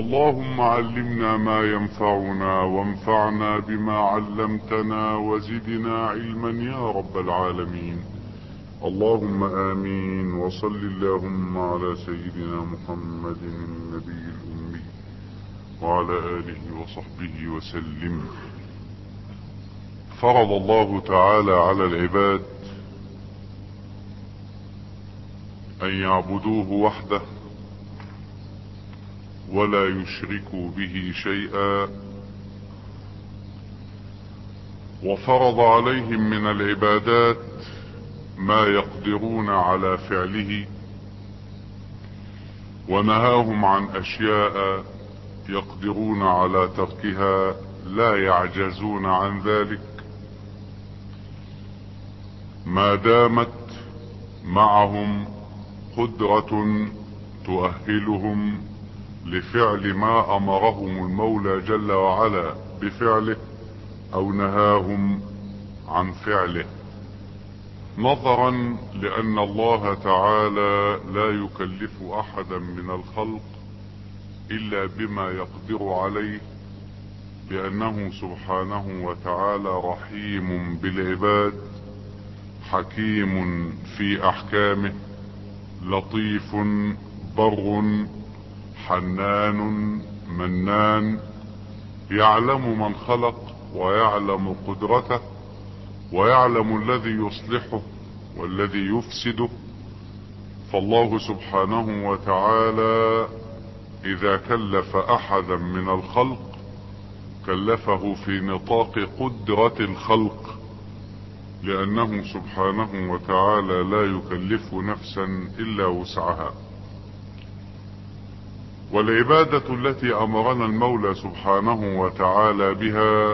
اللهم علمنا ما ينفعنا وانفعنا بما علمتنا وزدنا علما يا رب العالمين. اللهم آمين. وصل اللهم على سيدنا محمد النبي الأمي وعلى آله وصحبه وسلم. فرض الله تعالى على العباد أن يعبدوه وحده ولا يشركوا به شيئا، وفرض عليهم من العبادات ما يقدرون على فعله، ونهاهم عن أشياء يقدرون على تركها لا يعجزون عن ذلك، ما دامت معهم قدرة تؤهلهم لفعل ما أمرهم المولى جل وعلا بفعله أو نهاهم عن فعله، نظرا لأن الله تعالى لا يكلف أحدا من الخلق إلا بما يقدر عليه، لأنه سبحانه وتعالى رحيم بالعباد، حكيم في أحكامه، لطيف بر حنان منان، يعلم من خلق ويعلم قدرته ويعلم الذي يصلحه والذي يفسده. فالله سبحانه وتعالى إذا كلف أحدا من الخلق كلفه في نطاق قدرة الخلق، لأنه سبحانه وتعالى لا يكلف نفسا إلا وسعها. والعبادة التي أمرنا المولى سبحانه وتعالى بها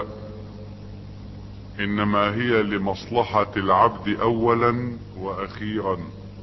إنما هي لمصلحة العبد أولا وأخيرا،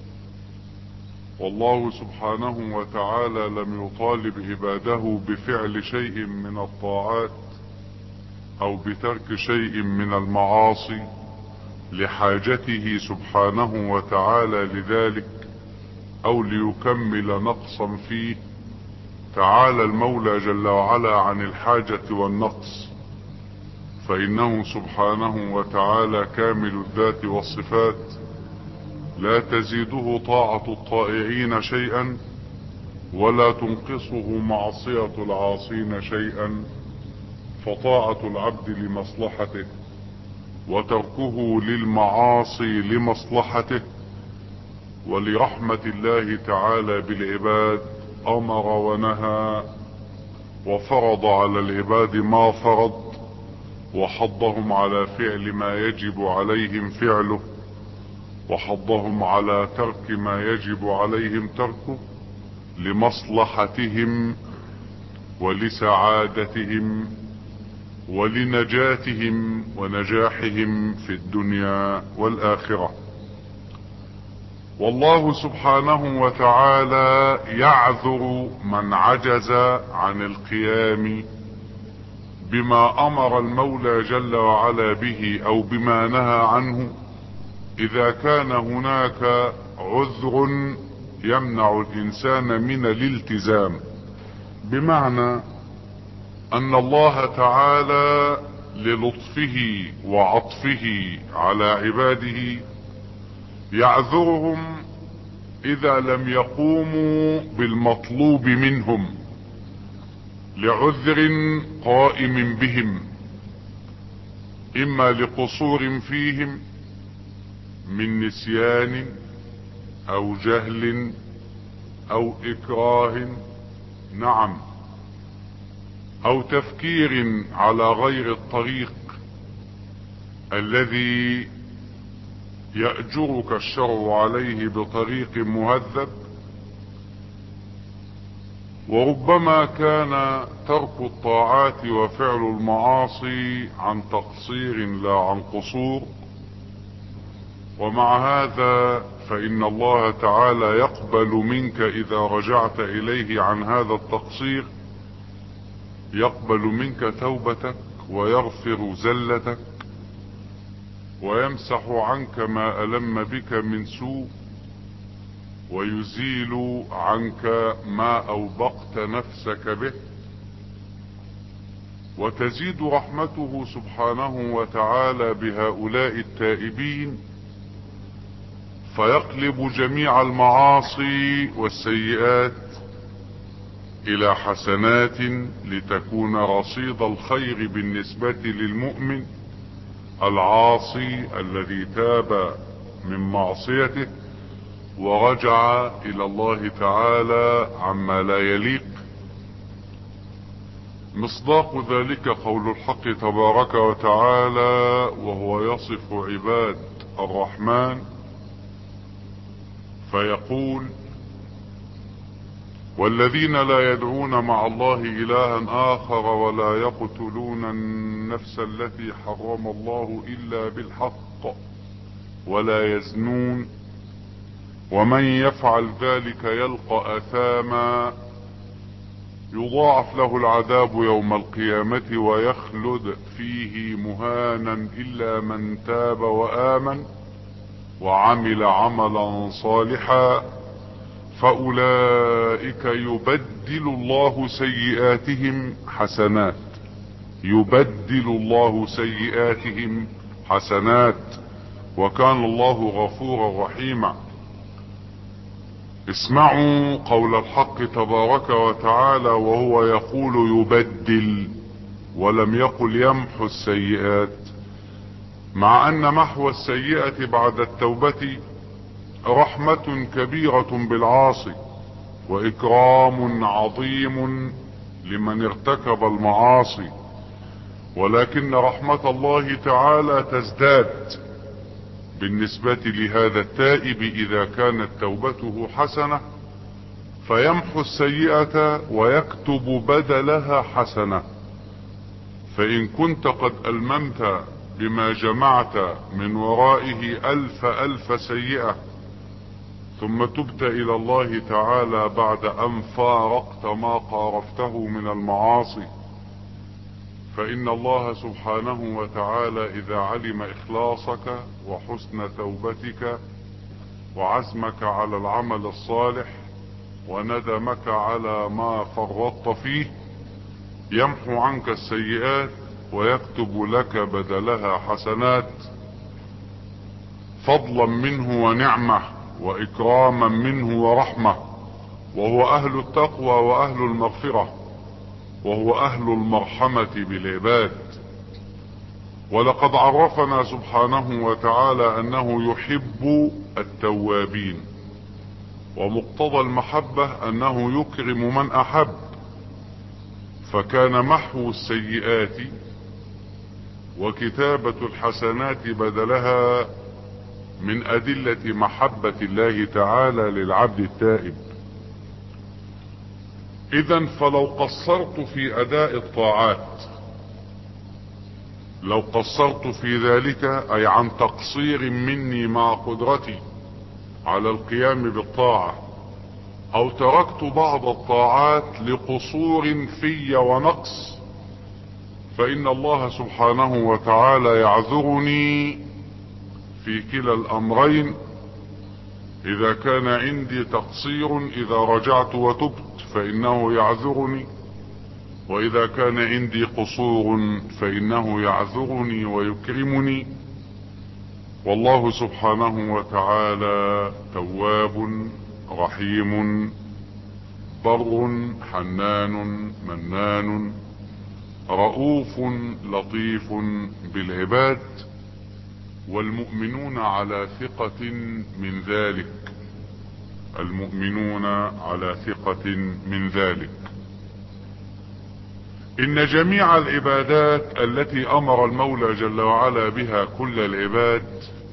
والله سبحانه وتعالى لم يطالب عباده بفعل شيء من الطاعات أو بترك شيء من المعاصي لحاجته سبحانه وتعالى لذلك أو ليكمل نقصا فيه. تعالى المولى جل وعلا عن الحاجة والنقص، فإنه سبحانه وتعالى كامل الذات والصفات، لا تزيده طاعة الطائعين شيئا ولا تنقصه معصية العاصين شيئا، فطاعة العبد لمصلحته وتركه للمعاصي لمصلحته. ولرحمة الله تعالى بالعباد أمر ونهى وفرض على العباد ما فرض، وحضهم على فعل ما يجب عليهم فعله، وحضهم على ترك ما يجب عليهم تركه لمصلحتهم ولسعادتهم ولنجاتهم ونجاحهم في الدنيا والآخرة. والله سبحانه وتعالى يعذر من عجز عن القيام بما أمر المولى جل وعلا به أو بما نهى عنه، إذا كان هناك عذر يمنع الإنسان من الالتزام، بمعنى أن الله تعالى للطفه وعطفه على عباده يعذرهم إذا لم يقوموا بالمطلوب منهم لعذر قائم بهم، إما لقصور فيهم من نسيان أو جهل أو إكراه، نعم، أو تفكير على غير الطريق الذي يأجرك الشرع عليه بطريق مهذب. وربما كان ترك الطاعات وفعل المعاصي عن تقصير لا عن قصور، ومع هذا فإن الله تعالى يقبل منك إذا رجعت إليه عن هذا التقصير، يقبل منك توبتك ويغفر زلتك ويمسح عنك ما ألم بك من سوء ويزيل عنك ما أوبقت نفسك به، وتزيد رحمته سبحانه وتعالى بهؤلاء التائبين، فيقلب جميع المعاصي والسيئات الى حسنات لتكون رصيد الخير بالنسبة للمؤمن العاصي الذي تاب من معصيته ورجع الى الله تعالى عما لا يليق. مصداق ذلك قول الحق تبارك وتعالى وهو يصف عباد الرحمن فيقول: والذين لا يدعون مع الله إلها آخر ولا يقتلون النفس التي حرم الله إلا بالحق ولا يزنون ومن يفعل ذلك يلقى أثاما يضاعف له العذاب يوم القيامة ويخلد فيه مهانا إلا من تاب وآمن وعمل عملا صالحا فأولئك يبدل الله سيئاتهم حسنات. يبدل الله سيئاتهم حسنات، وكان الله غفورا رحيما. اسمعوا قول الحق تبارك وتعالى وهو يقول يبدل ولم يقل يمحو السيئات، مع ان محو السيئة بعد التوبة رحمة كبيرة بالعاصي واكرام عظيم لمن ارتكب المعاصي، ولكن رحمة الله تعالى تزداد بالنسبة لهذا التائب اذا كانت توبته حسنة فيمحو السيئة ويكتب بدلها حسنة. فان كنت قد الممت بما جمعت من ورائه الف سيئة ثم تبت الى الله تعالى بعد ان فارقت ما قارفته من المعاصي، فان الله سبحانه وتعالى اذا علم اخلاصك وحسن توبتك وعزمك على العمل الصالح وندمك على ما فرطت فيه يمحو عنك السيئات ويكتب لك بدلها حسنات فضلا منه ونعمة واكراما منه ورحمة، وهو اهل التقوى واهل المغفرة وهو اهل المرحمة بالعباد. ولقد عرفنا سبحانه وتعالى انه يحب التوابين، ومقتضى المحبة انه يكرم من احب، فكان محو السيئات وكتابة الحسنات بدلها من ادلة محبة الله تعالى للعبد التائب. اذا فلو قصرت في اداء الطاعات، لو قصرت في ذلك اي عن تقصير مني مع قدرتي على القيام بالطاعة، او تركت بعض الطاعات لقصور في ونقص، فان الله سبحانه وتعالى يعذرني في كلا الامرين. اذا كان عندي تقصير اذا رجعت وتبت فانه يعذرني، واذا كان عندي قصور فانه يعذرني ويكرمني. والله سبحانه وتعالى تواب رحيم بر حنان منان رؤوف لطيف بالعباد، والمؤمنون على ثقة من ذلك. المؤمنون على ثقة من ذلك. ان جميع العبادات التي امر المولى جل وعلا بها كل العباد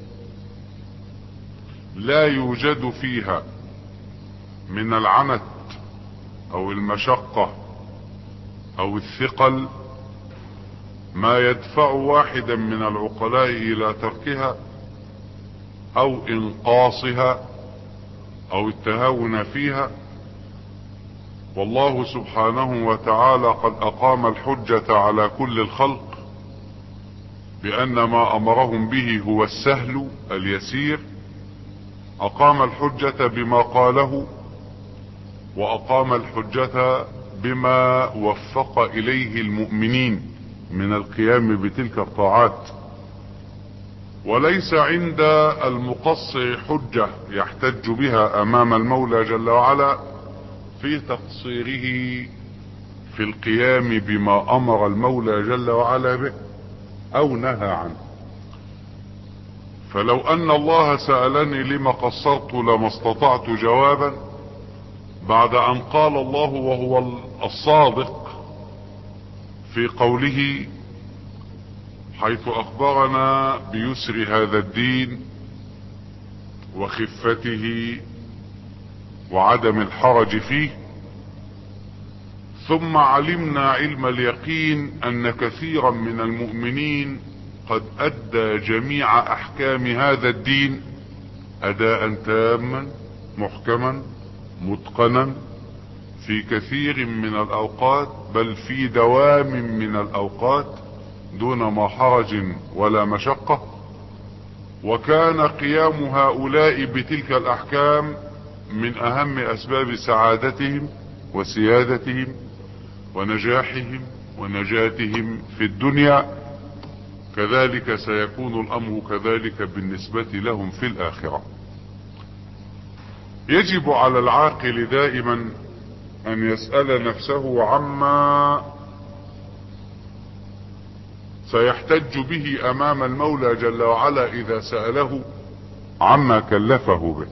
لا يوجد فيها من العنت او المشقة او الثقل ما يدفع واحدا من العقلاء الى تركها او انقاصها او التهاون فيها. والله سبحانه وتعالى قد اقام الحجة على كل الخلق بان ما امرهم به هو السهل اليسير. اقام الحجة بما قاله، واقام الحجة بما وفق اليه المؤمنين، من القيام بتلك الطاعات. وليس عند المقصر حجة يحتج بها امام المولى جل وعلا في تقصيره في القيام بما امر المولى جل وعلا به او نهى عنه. فلو ان الله سألني لما قصرت لما استطعت جوابا بعد ان قال الله وهو الصادق في قوله حيث اخبرنا بيسر هذا الدين وخفته وعدم الحرج فيه، ثم علمنا علم اليقين ان كثيرا من المؤمنين قد ادى جميع احكام هذا الدين اداء تاما محكما متقنا في كثير من الاوقات، بل في دوام من الاوقات دون ما حرج ولا مشقة. وكان قيام هؤلاء بتلك الاحكام من اهم اسباب سعادتهم وسيادتهم ونجاحهم ونجاتهم في الدنيا. كذلك سيكون الامر كذلك بالنسبة لهم في الاخرة. يجب على العاقل دائما ان يسأل نفسه عما سيحتج به امام المولى جل وعلا اذا سأله عما كلفه به،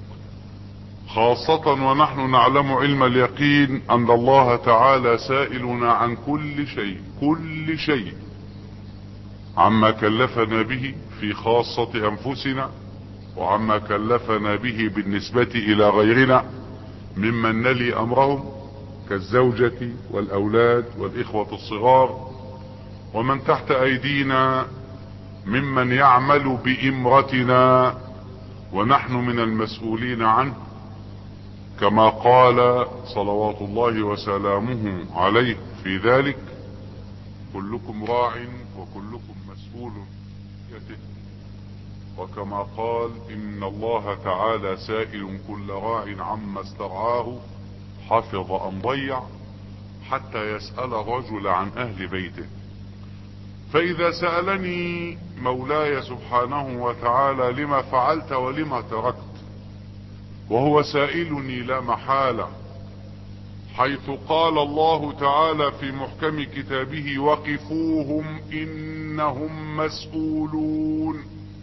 خاصة ونحن نعلم علم اليقين ان الله تعالى سائلنا عن كل شيء عما كلفنا به في خاصة انفسنا وعما كلفنا به بالنسبة الى غيرنا ممن نلي امرهم كالزوجة والاولاد والاخوة الصغار ومن تحت ايدينا ممن يعمل بامرتنا ونحن من المسؤولين عنه، كما قال صلوات الله وسلامه عليه في ذلك كلكم راع وكلكم مسؤول عن رعيته. وكما قال ان الله تعالى سائل كل راع عما استرعاه حفظ ام ضيع حتى يسأل الرجل عن اهل بيته. فاذا سألني مولاي سبحانه وتعالى لما فعلت ولما تركت وهو سائلني لا محالة، حيث قال الله تعالى في محكم كتابه وقفوهم انهم مسؤولون،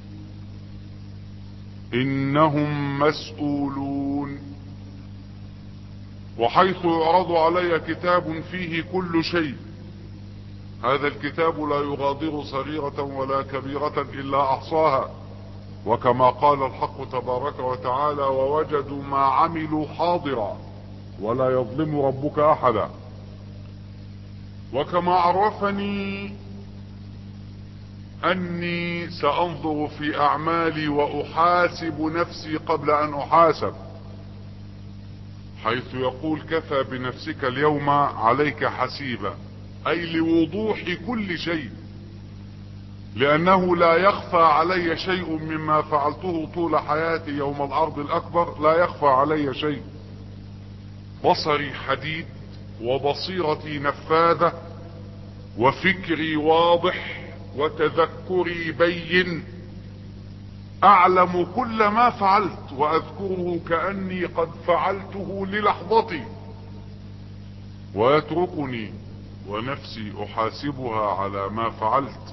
انهم مسؤولون. وحيث يعرض علي كتاب فيه كل شيء، هذا الكتاب لا يغادر صغيرة ولا كبيرة الا احصاها، وكما قال الحق تبارك وتعالى ووجدوا ما عملوا حاضرا ولا يظلم ربك احدا. وكما عرفني اني سانظر في اعمالي واحاسب نفسي قبل ان احاسب، حيث يقول كفى بنفسك اليوم عليك حسيبا، اي لوضوح كل شيء، لانه لا يخفى علي شيء مما فعلته طول حياتي يوم العرض الاكبر، لا يخفى علي شيء. بصري حديد وبصيرتي نفاذة وفكري واضح وتذكري بين، اعلم كل ما فعلت واذكره كأني قد فعلته للحظتي، ويتركني ونفسي احاسبها على ما فعلت.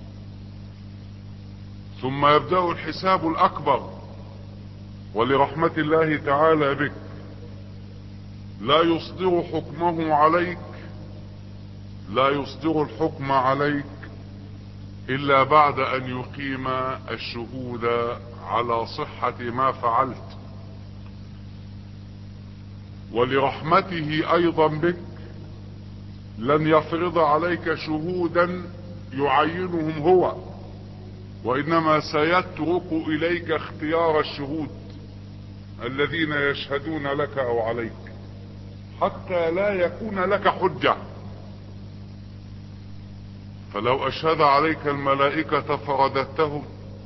ثم يبدأ الحساب الاكبر، ولرحمة الله تعالى بك لا يصدر حكمه عليك، لا يصدر الحكم عليك الا بعد ان يقيم الشهود على صحة ما فعلت. ولرحمته ايضا بك لن يفرض عليك شهودا يعينهم هو، وانما سيترك اليك اختيار الشهود الذين يشهدون لك او عليك حتى لا يكون لك حجة. فلو اشهد عليك الملائكة فرددتهم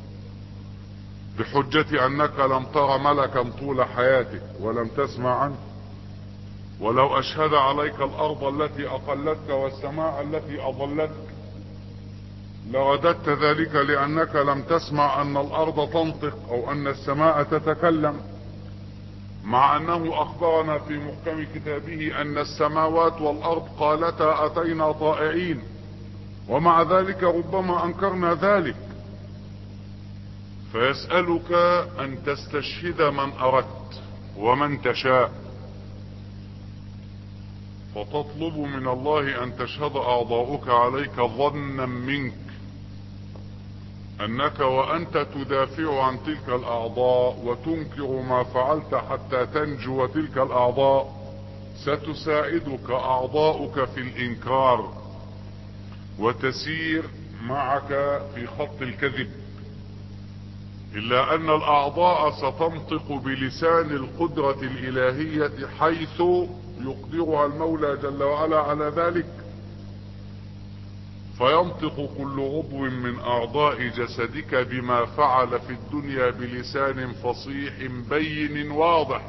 بحجة انك لم تر ملكا طول حياتك ولم تسمع عنه، ولو اشهد عليك الارض التي اقلتك والسماء التي اضلتك لرددت ذلك لأنك لم تسمع أن الأرض تنطق أو أن السماء تتكلم، مع أنه أخبرنا في محكم كتابه أن السماوات والأرض قالتا أتينا طائعين، ومع ذلك ربما أنكرنا ذلك. فيسألك أن تستشهد من أردت ومن تشاء، فتطلب من الله أن تشهد أعضاؤك عليك ظنا منك أنك وأنت تدافع عن تلك الأعضاء وتنكر ما فعلت حتى تنجو تلك الأعضاء، ستساعدك أعضاؤك في الإنكار وتسير معك في خط الكذب، إلا أن الأعضاء ستنطق بلسان القدرة الإلهية حيث يقدرها المولى جل وعلا على ذلك، فينطق كل عضو من أعضاء جسدك بما فعل في الدنيا بلسان فصيح بين واضح،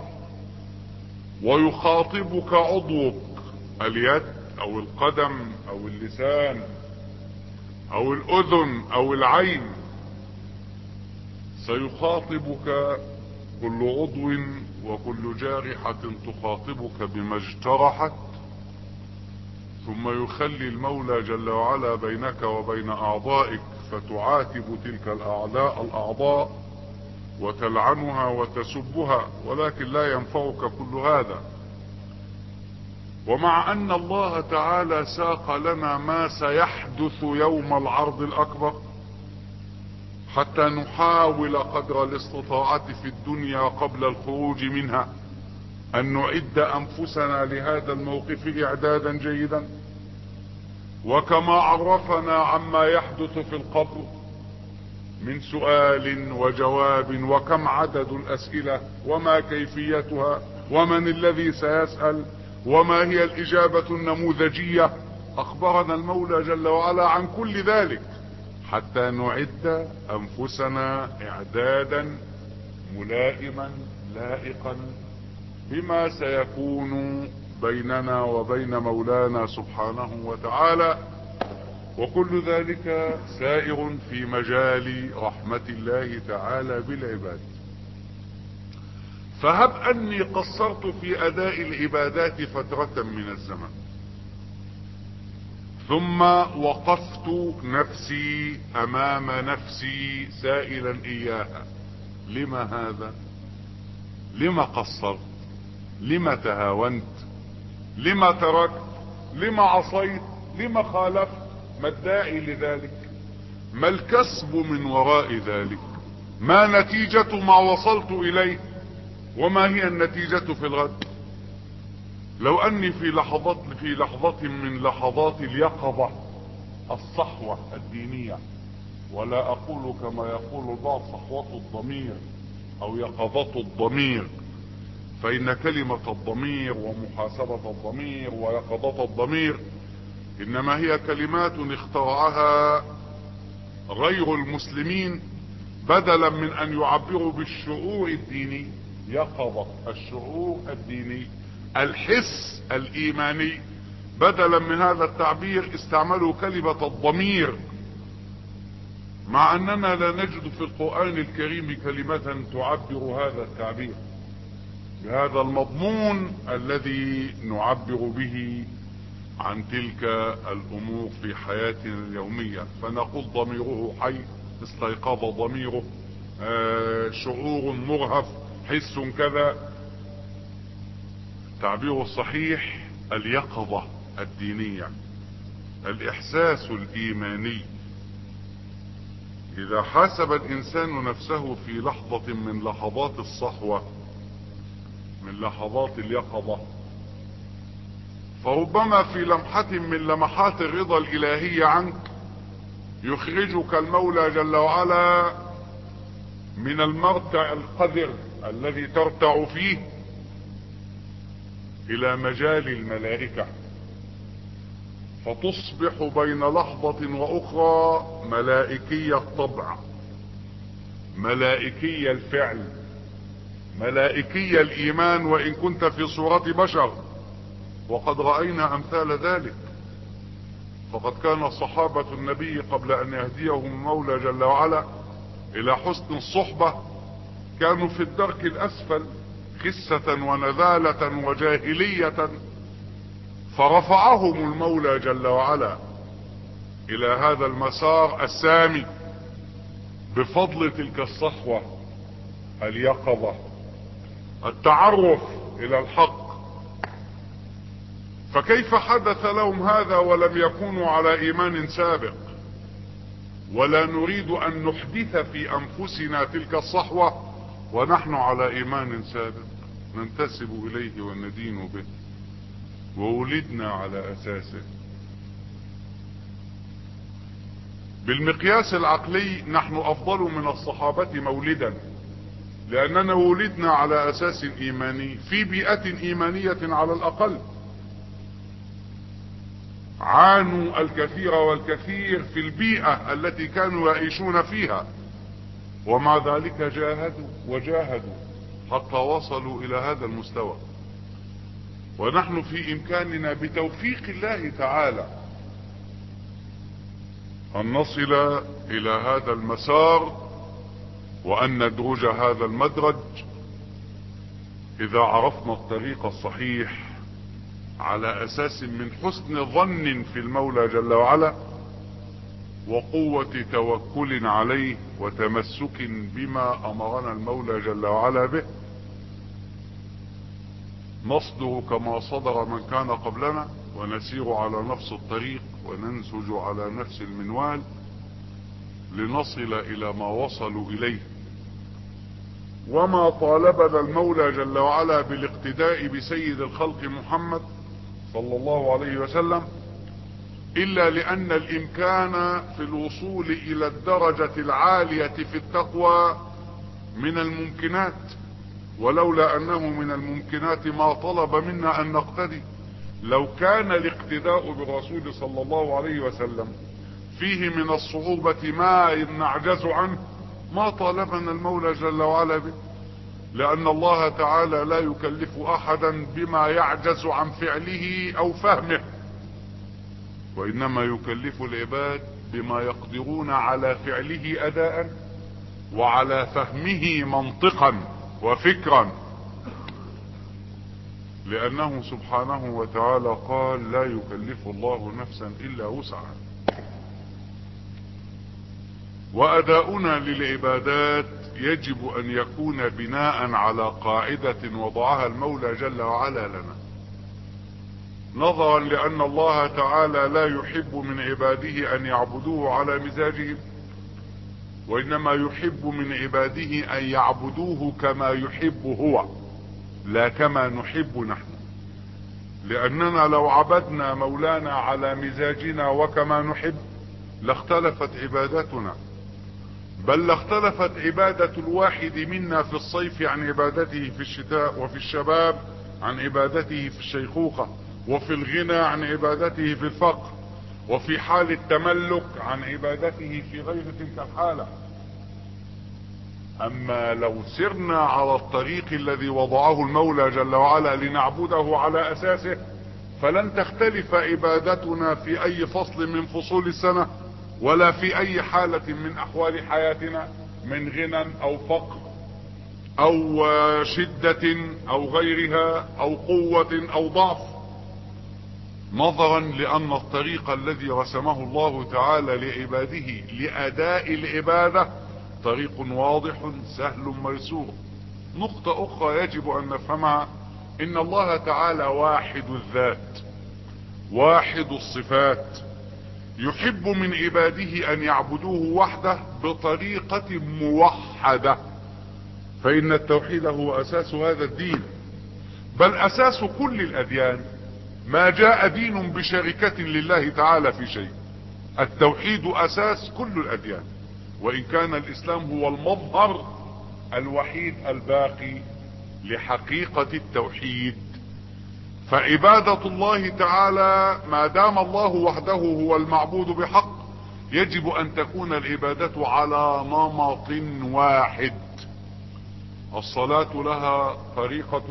ويخاطبك عضوك اليد أو القدم أو اللسان أو الأذن أو العين، سيخاطبك كل عضو وكل جارحة تخاطبك بما اجترحت، ثم يخلي المولى جل وعلا بينك وبين أعضائك فتعاتب تلك الأعضاء وتلعنها وتسبها، ولكن لا ينفعك كل هذا. ومع أن الله تعالى ساق لنا ما سيحدث يوم العرض الأكبر حتى نحاول قدر الاستطاعة في الدنيا قبل الخروج منها أن نعد أنفسنا لهذا الموقف إعدادا جيدا، وكما عرفنا عما يحدث في القبر من سؤال وجواب، وكم عدد الأسئلة وما كيفيتها ومن الذي سيسأل وما هي الإجابة النموذجية، أخبرنا المولى جل وعلا عن كل ذلك حتى نعد أنفسنا إعدادا ملائما لائقا بما سيكون بيننا وبين مولانا سبحانه وتعالى، وكل ذلك سائر في مجال رحمة الله تعالى بالعباد. فهب أني قصرت في أداء العبادات فترة من الزمن، ثم وقفت نفسي أمام نفسي سائلا إياها: لما هذا؟ لما قصرت؟ لما تهاونت؟ لما تركت؟ لما عصيت؟ لما خالفت؟ ما الداعي لذلك؟ ما الكسب من وراء ذلك؟ ما نتيجة ما وصلت إليه؟ وما هي النتيجة في الغد؟ لو أني في لحظة من لحظات اليقظة الصحوة الدينية، ولا أقول كما يقول البعض صحوة الضمير أو يقظة الضمير، فإن كلمة الضمير ومحاسبة الضمير ويقظة الضمير إنما هي كلمات اخترعها غير المسلمين بدلا من أن يعبروا بالشعور الديني، يقظة الشعور الديني، الحس الإيماني، بدلا من هذا التعبير استعملوا كلمة الضمير، مع أننا لا نجد في القرآن الكريم كلمة تعبر هذا التعبير بهذا المضمون الذي نعبر به عن تلك الأمور في حياتنا اليومية. فنقول ضميره حي، استيقظ ضميره، شعور مرهف، حس كذا. التعبير الصحيح اليقظة الدينية، الإحساس الإيماني. إذا حاسب الإنسان نفسه في لحظة من لحظات الصحوة، من لحظات اليقظة، فربما في لمحة من لمحات الرضا الإلهي عنك يخرجك المولى جل وعلا من المرتع القذر الذي ترتع فيه إلى مجال الملائكة، فتصبح بين لحظة وأخرى ملائكي الطبع، ملائكي الفعل، ملائكي الإيمان، وإن كنت في صورة بشر، وقد رأينا أمثال ذلك. فقد كان صحابة النبي قبل ان يهديهم المولى جل وعلا الى حسن الصحبة كانوا في الدرك الاسفل خسة ونذالة وجاهلية، فرفعهم المولى جل وعلا الى هذا المسار السامي بفضل تلك الصحوة، اليقظة، التعرف الى الحق. فكيف حدث لهم هذا ولم يكونوا على ايمان سابق؟ ولا نريد ان نحدث في انفسنا تلك الصحوة ونحن على ايمان سابق ننتسب اليه وندين به وولدنا على اساسه. بالمقياس العقلي نحن افضل من الصحابة مولدا، لاننا ولدنا على اساس ايماني في بيئة ايمانية على الاقل. عانوا الكثير والكثير في البيئة التي كانوا يعيشون فيها، ومع ذلك جاهدوا وجاهدوا حتى وصلوا الى هذا المستوى. ونحن في امكاننا بتوفيق الله تعالى ان نصل الى هذا المسار وان ندرج هذا المدرج اذا عرفنا الطريق الصحيح على اساس من حسن ظن في المولى جل وعلا وقوة توكل عليه وتمسك بما امرنا المولى جل وعلا به. نصدر كما صدر من كان قبلنا ونسير على نفس الطريق وننسج على نفس المنوال لنصل الى ما وصلوا اليه. وما طالبنا المولى جل وعلا بالاقتداء بسيد الخلق محمد صلى الله عليه وسلم الا لان الامكان في الوصول الى الدرجة العالية في التقوى من الممكنات، ولولا انه من الممكنات ما طلب منا ان نقتدي. لو كان الاقتداء بالرسول صلى الله عليه وسلم فيه من الصعوبة ما نعجز عنه ما طالبنا المولى جل وعلا به، لان الله تعالى لا يكلف احدا بما يعجز عن فعله او فهمه، وانما يكلف العباد بما يقدرون على فعله اداء وعلى فهمه منطقا وفكرا، لانه سبحانه وتعالى قال لا يكلف الله نفسا الا وسعها. واداؤنا للعبادات يجب ان يكون بناء على قاعدة وضعها المولى جل وعلا لنا، نظرا لان الله تعالى لا يحب من عباده ان يعبدوه على مزاجهم، وانما يحب من عباده ان يعبدوه كما يحب هو لا كما نحب نحن. لاننا لو عبدنا مولانا على مزاجنا وكما نحب لاختلفت عبادتنا، بل لاختلفت عبادة الواحد منا في الصيف عن عبادته في الشتاء، وفي الشباب عن عبادته في الشيخوخة، وفي الغنى عن عبادته في الفقر، وفي حال التملك عن عبادته في غير تلك الحالة. اما لو سرنا على الطريق الذي وضعه المولى جل وعلا لنعبده على اساسه فلن تختلف عبادتنا في اي فصل من فصول السنة ولا في اي حالة من احوال حياتنا، من غنى او فقر او شدة او غيرها او قوة او ضعف، نظرا لان الطريق الذي رسمه الله تعالى لعباده لاداء العبادة طريق واضح سهل ميسور. نقطة اخرى يجب ان نفهمها، ان الله تعالى واحد الذات واحد الصفات، يحب من عباده ان يعبدوه وحده بطريقة موحدة، فان التوحيد هو اساس هذا الدين، بل اساس كل الاديان. ما جاء دين بشركة لله تعالى في شيء. التوحيد اساس كل الاديان، وان كان الاسلام هو المظهر الوحيد الباقي لحقيقة التوحيد. فعبادة الله تعالى ما دام الله وحده هو المعبود بحق يجب ان تكون العبادة على نمط واحد. الصلاة لها طريقة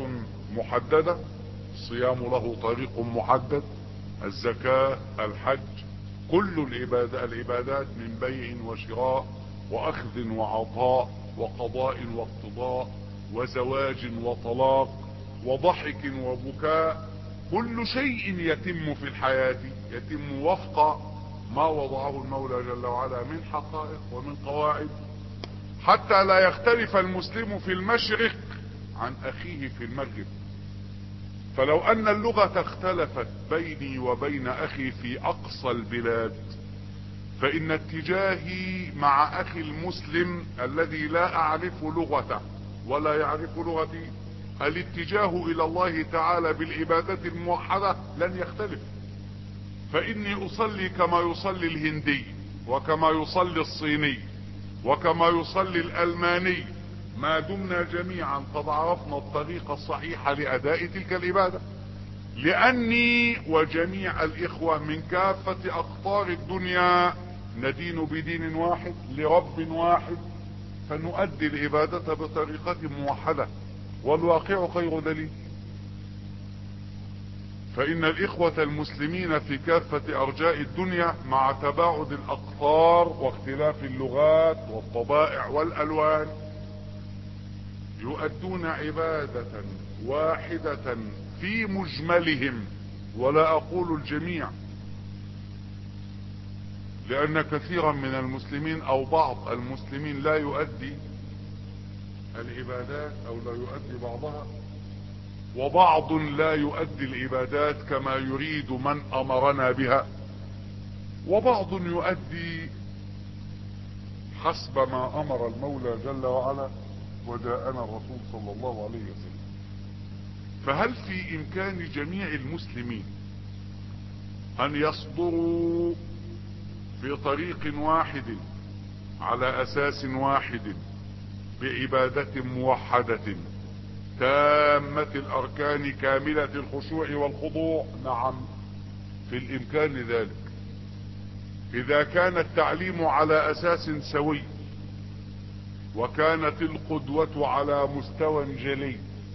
محددة، الصيام له طريق محدد، الزكاة، الحج، كل العبادات من بيع وشراء واخذ وعطاء وقضاء واقتضاء وزواج وطلاق وضحك وبكاء، كل شيء يتم في الحياة يتم وفق ما وضعه المولى جل وعلا من حقائق ومن قواعد، حتى لا يختلف المسلم في المشرق عن اخيه في المغرب. فلو ان اللغة اختلفت بيني وبين اخي في اقصى البلاد، فان اتجاهي مع اخي المسلم الذي لا اعرف لغته ولا يعرف لغتي، الاتجاه الى الله تعالى بالعبادة الموحدة لن يختلف. فاني اصلي كما يصلي الهندي وكما يصلي الصيني وكما يصلي الالماني، ما دمنا جميعا قد عرفنا الطريقة الصحيحة لاداء تلك العبادة. لاني وجميع الاخوة من كافة اقطار الدنيا ندين بدين واحد لرب واحد، فنؤدي العبادة بطريقة موحدة، والواقع خير دليل. فإن الإخوة المسلمين في كافة أرجاء الدنيا مع تباعد الأقطار واختلاف اللغات والطبائع والألوان يؤدون عبادة واحدة في مجملهم، ولا أقول الجميع، لأن كثيرا من المسلمين أو بعض المسلمين لا يؤدي العبادات أو لا يؤدي بعضها، وبعض لا يؤدي العبادات كما يريد من امرنا بها، وبعض يؤدي حسب ما امر المولى جل وعلا وجاءنا الرسول صلى الله عليه وسلم. فهل في امكان جميع المسلمين ان يصدروا في طريق واحد على اساس واحد بعبادة موحدة تامة الاركان كاملة الخشوع والخضوع؟ نعم، في الامكان ذلك، اذا كان التعليم على اساس سوي، وكانت القدوة على مستوى جلي،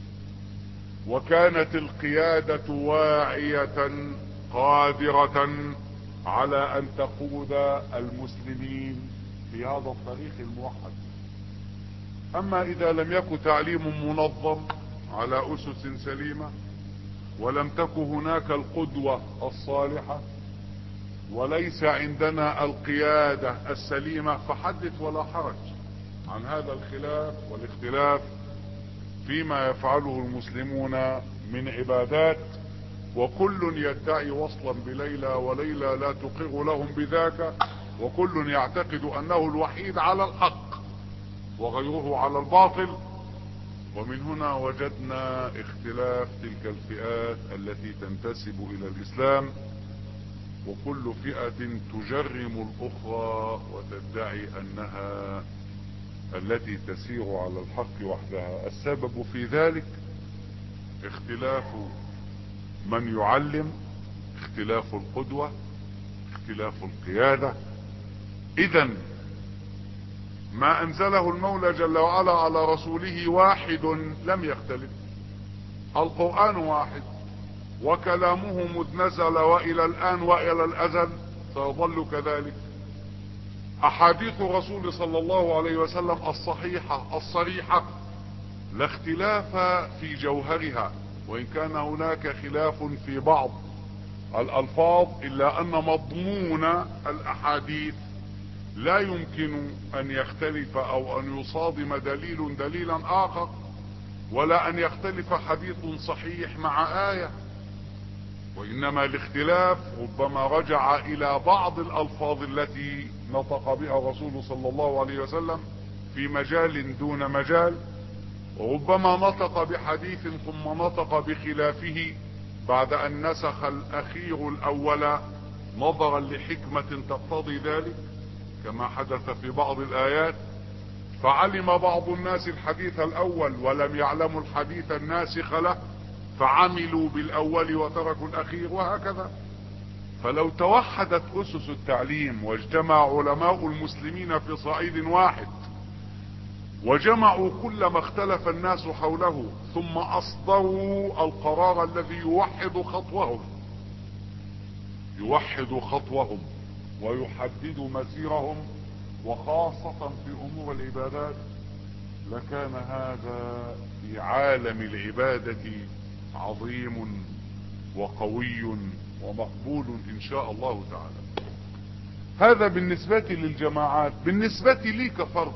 وكانت القيادة واعية قادرة على ان تقود المسلمين في هذا الطريق الموحد. اما اذا لم يكن تعليم منظم على اسس سليمة، ولم تكن هناك القدوة الصالحة، وليس عندنا القيادة السليمة، فحدث ولا حرج عن هذا الخلاف والاختلاف فيما يفعله المسلمون من عبادات، وكل يدعي وصلا بليلى وليلى لا تقر لهم بذاك، وكل يعتقد انه الوحيد على الحق وغيره على الباطل. ومن هنا وجدنا اختلاف تلك الفئات التي تنتسب الى الاسلام، وكل فئة تجرم الاخرى وتدعي انها التي تسير على الحق وحدها. السبب في ذلك اختلاف من يعلم، اختلاف القدوة، اختلاف القيادة. اذا ما انزله المولى جل وعلا على رسوله واحد لم يختلف، القرآن واحد، وكلامه مذ نزل والى الان والى الازل سيظل كذلك. احاديث الرسول صلى الله عليه وسلم الصحيحة الصريحة لا اختلاف في جوهرها، وان كان هناك خلاف في بعض الالفاظ، الا ان مضمون الاحاديث لا يمكن ان يختلف او ان يصادم دليل دليلا اخر، ولا ان يختلف حديث صحيح مع آية، وانما الاختلاف ربما رجع الى بعض الالفاظ التي نطق بها الرسول صلى الله عليه وسلم في مجال دون مجال، وربما نطق بحديث ثم نطق بخلافه بعد ان نسخ الاخير الاول نظرا لحكمة تقتضي ذلك، كما حدث في بعض الايات، فعلم بعض الناس الحديث الاول ولم يعلموا الحديث الناسخ له، فعملوا بالاول وتركوا الاخير، وهكذا. فلو توحدت اسس التعليم واجتمع علماء المسلمين في صعيد واحد وجمعوا كل ما اختلف الناس حوله، ثم اصدروا القرار الذي يوحد خطوهم ويحدد مسيرهم، وخاصة في امور العبادات، لكان هذا في عالم العبادة عظيم وقوي ومقبول ان شاء الله تعالى. هذا بالنسبة للجماعات. بالنسبة لي كفرد،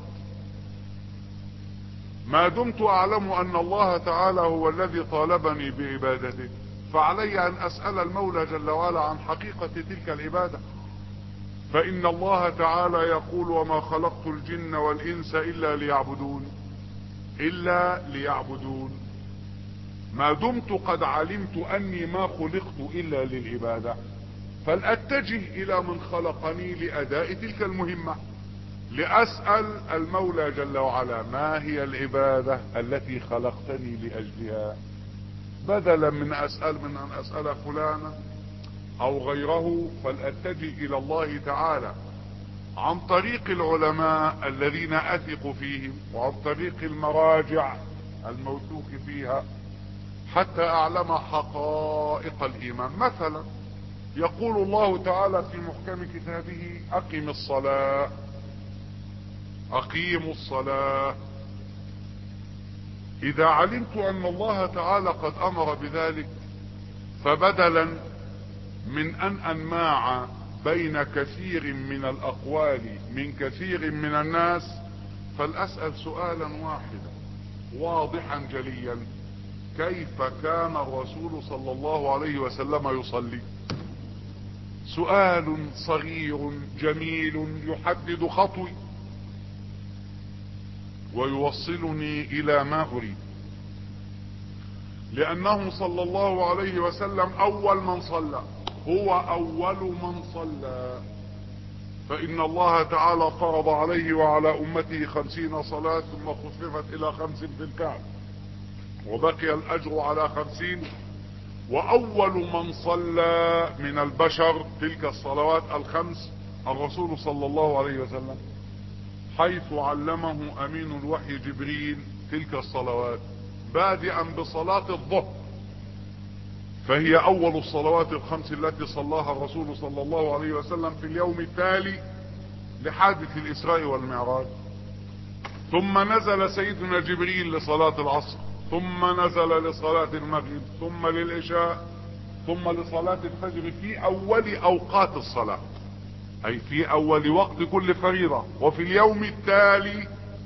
ما دمت اعلم ان الله تعالى هو الذي طالبني بعبادته، فعلي ان اسأل المولى جل وعلا عن حقيقة تلك العبادة. فان الله تعالى يقول: وما خلقت الجن والانس الا ليعبدون، الا ليعبدون. ما دمت قد علمت اني ما خلقت الا للعبادة، فلأتجه الى من خلقني لاداء تلك المهمة، لأسأل المولى جل وعلا: ما هي العبادة التي خلقتني لأجلها؟ بدلا من ان اسأل فلانا او غيره، فلأتجه الى الله تعالى عن طريق العلماء الذين اثق فيهم، وعن طريق المراجع الموثوق فيها، حتى اعلم حقائق الايمان. مثلا يقول الله تعالى في محكم كتابه: اقم الصلاة، اقيموا الصلاة. اذا علمت ان الله تعالى قد امر بذلك، فبدلا من ان انماع بين كثير من الاقوال من كثير من الناس، فلأسأل سؤالا واحدا واضحا جليا: كيف كان الرسول صلى الله عليه وسلم يصلي؟ سؤال صغير جميل يحدد خطوي ويوصلني الى ما اريد، لانه صلى الله عليه وسلم اول من صلى، هو اول من صلى. فان الله تعالى فرض عليه وعلى امته 50 صلاة، ثم خففت الى 5 في الكعبة، وبقي الاجر على 50. واول من صلى من البشر تلك الصلوات الخمس الرسول صلى الله عليه وسلم، حيث علمه امين الوحي جبريل تلك الصلوات، بادئا بصلاة الظهر، فهي اول الصلوات الخمس التي صلاها الرسول صلى الله عليه وسلم في اليوم التالي لحادث الاسراء والمعراج. ثم نزل سيدنا جبريل لصلاة العصر، ثم نزل لصلاة المغرب، ثم للعشاء، ثم لصلاة الفجر في اول اوقات الصلاة، اي في اول وقت كل فريضة. وفي اليوم التالي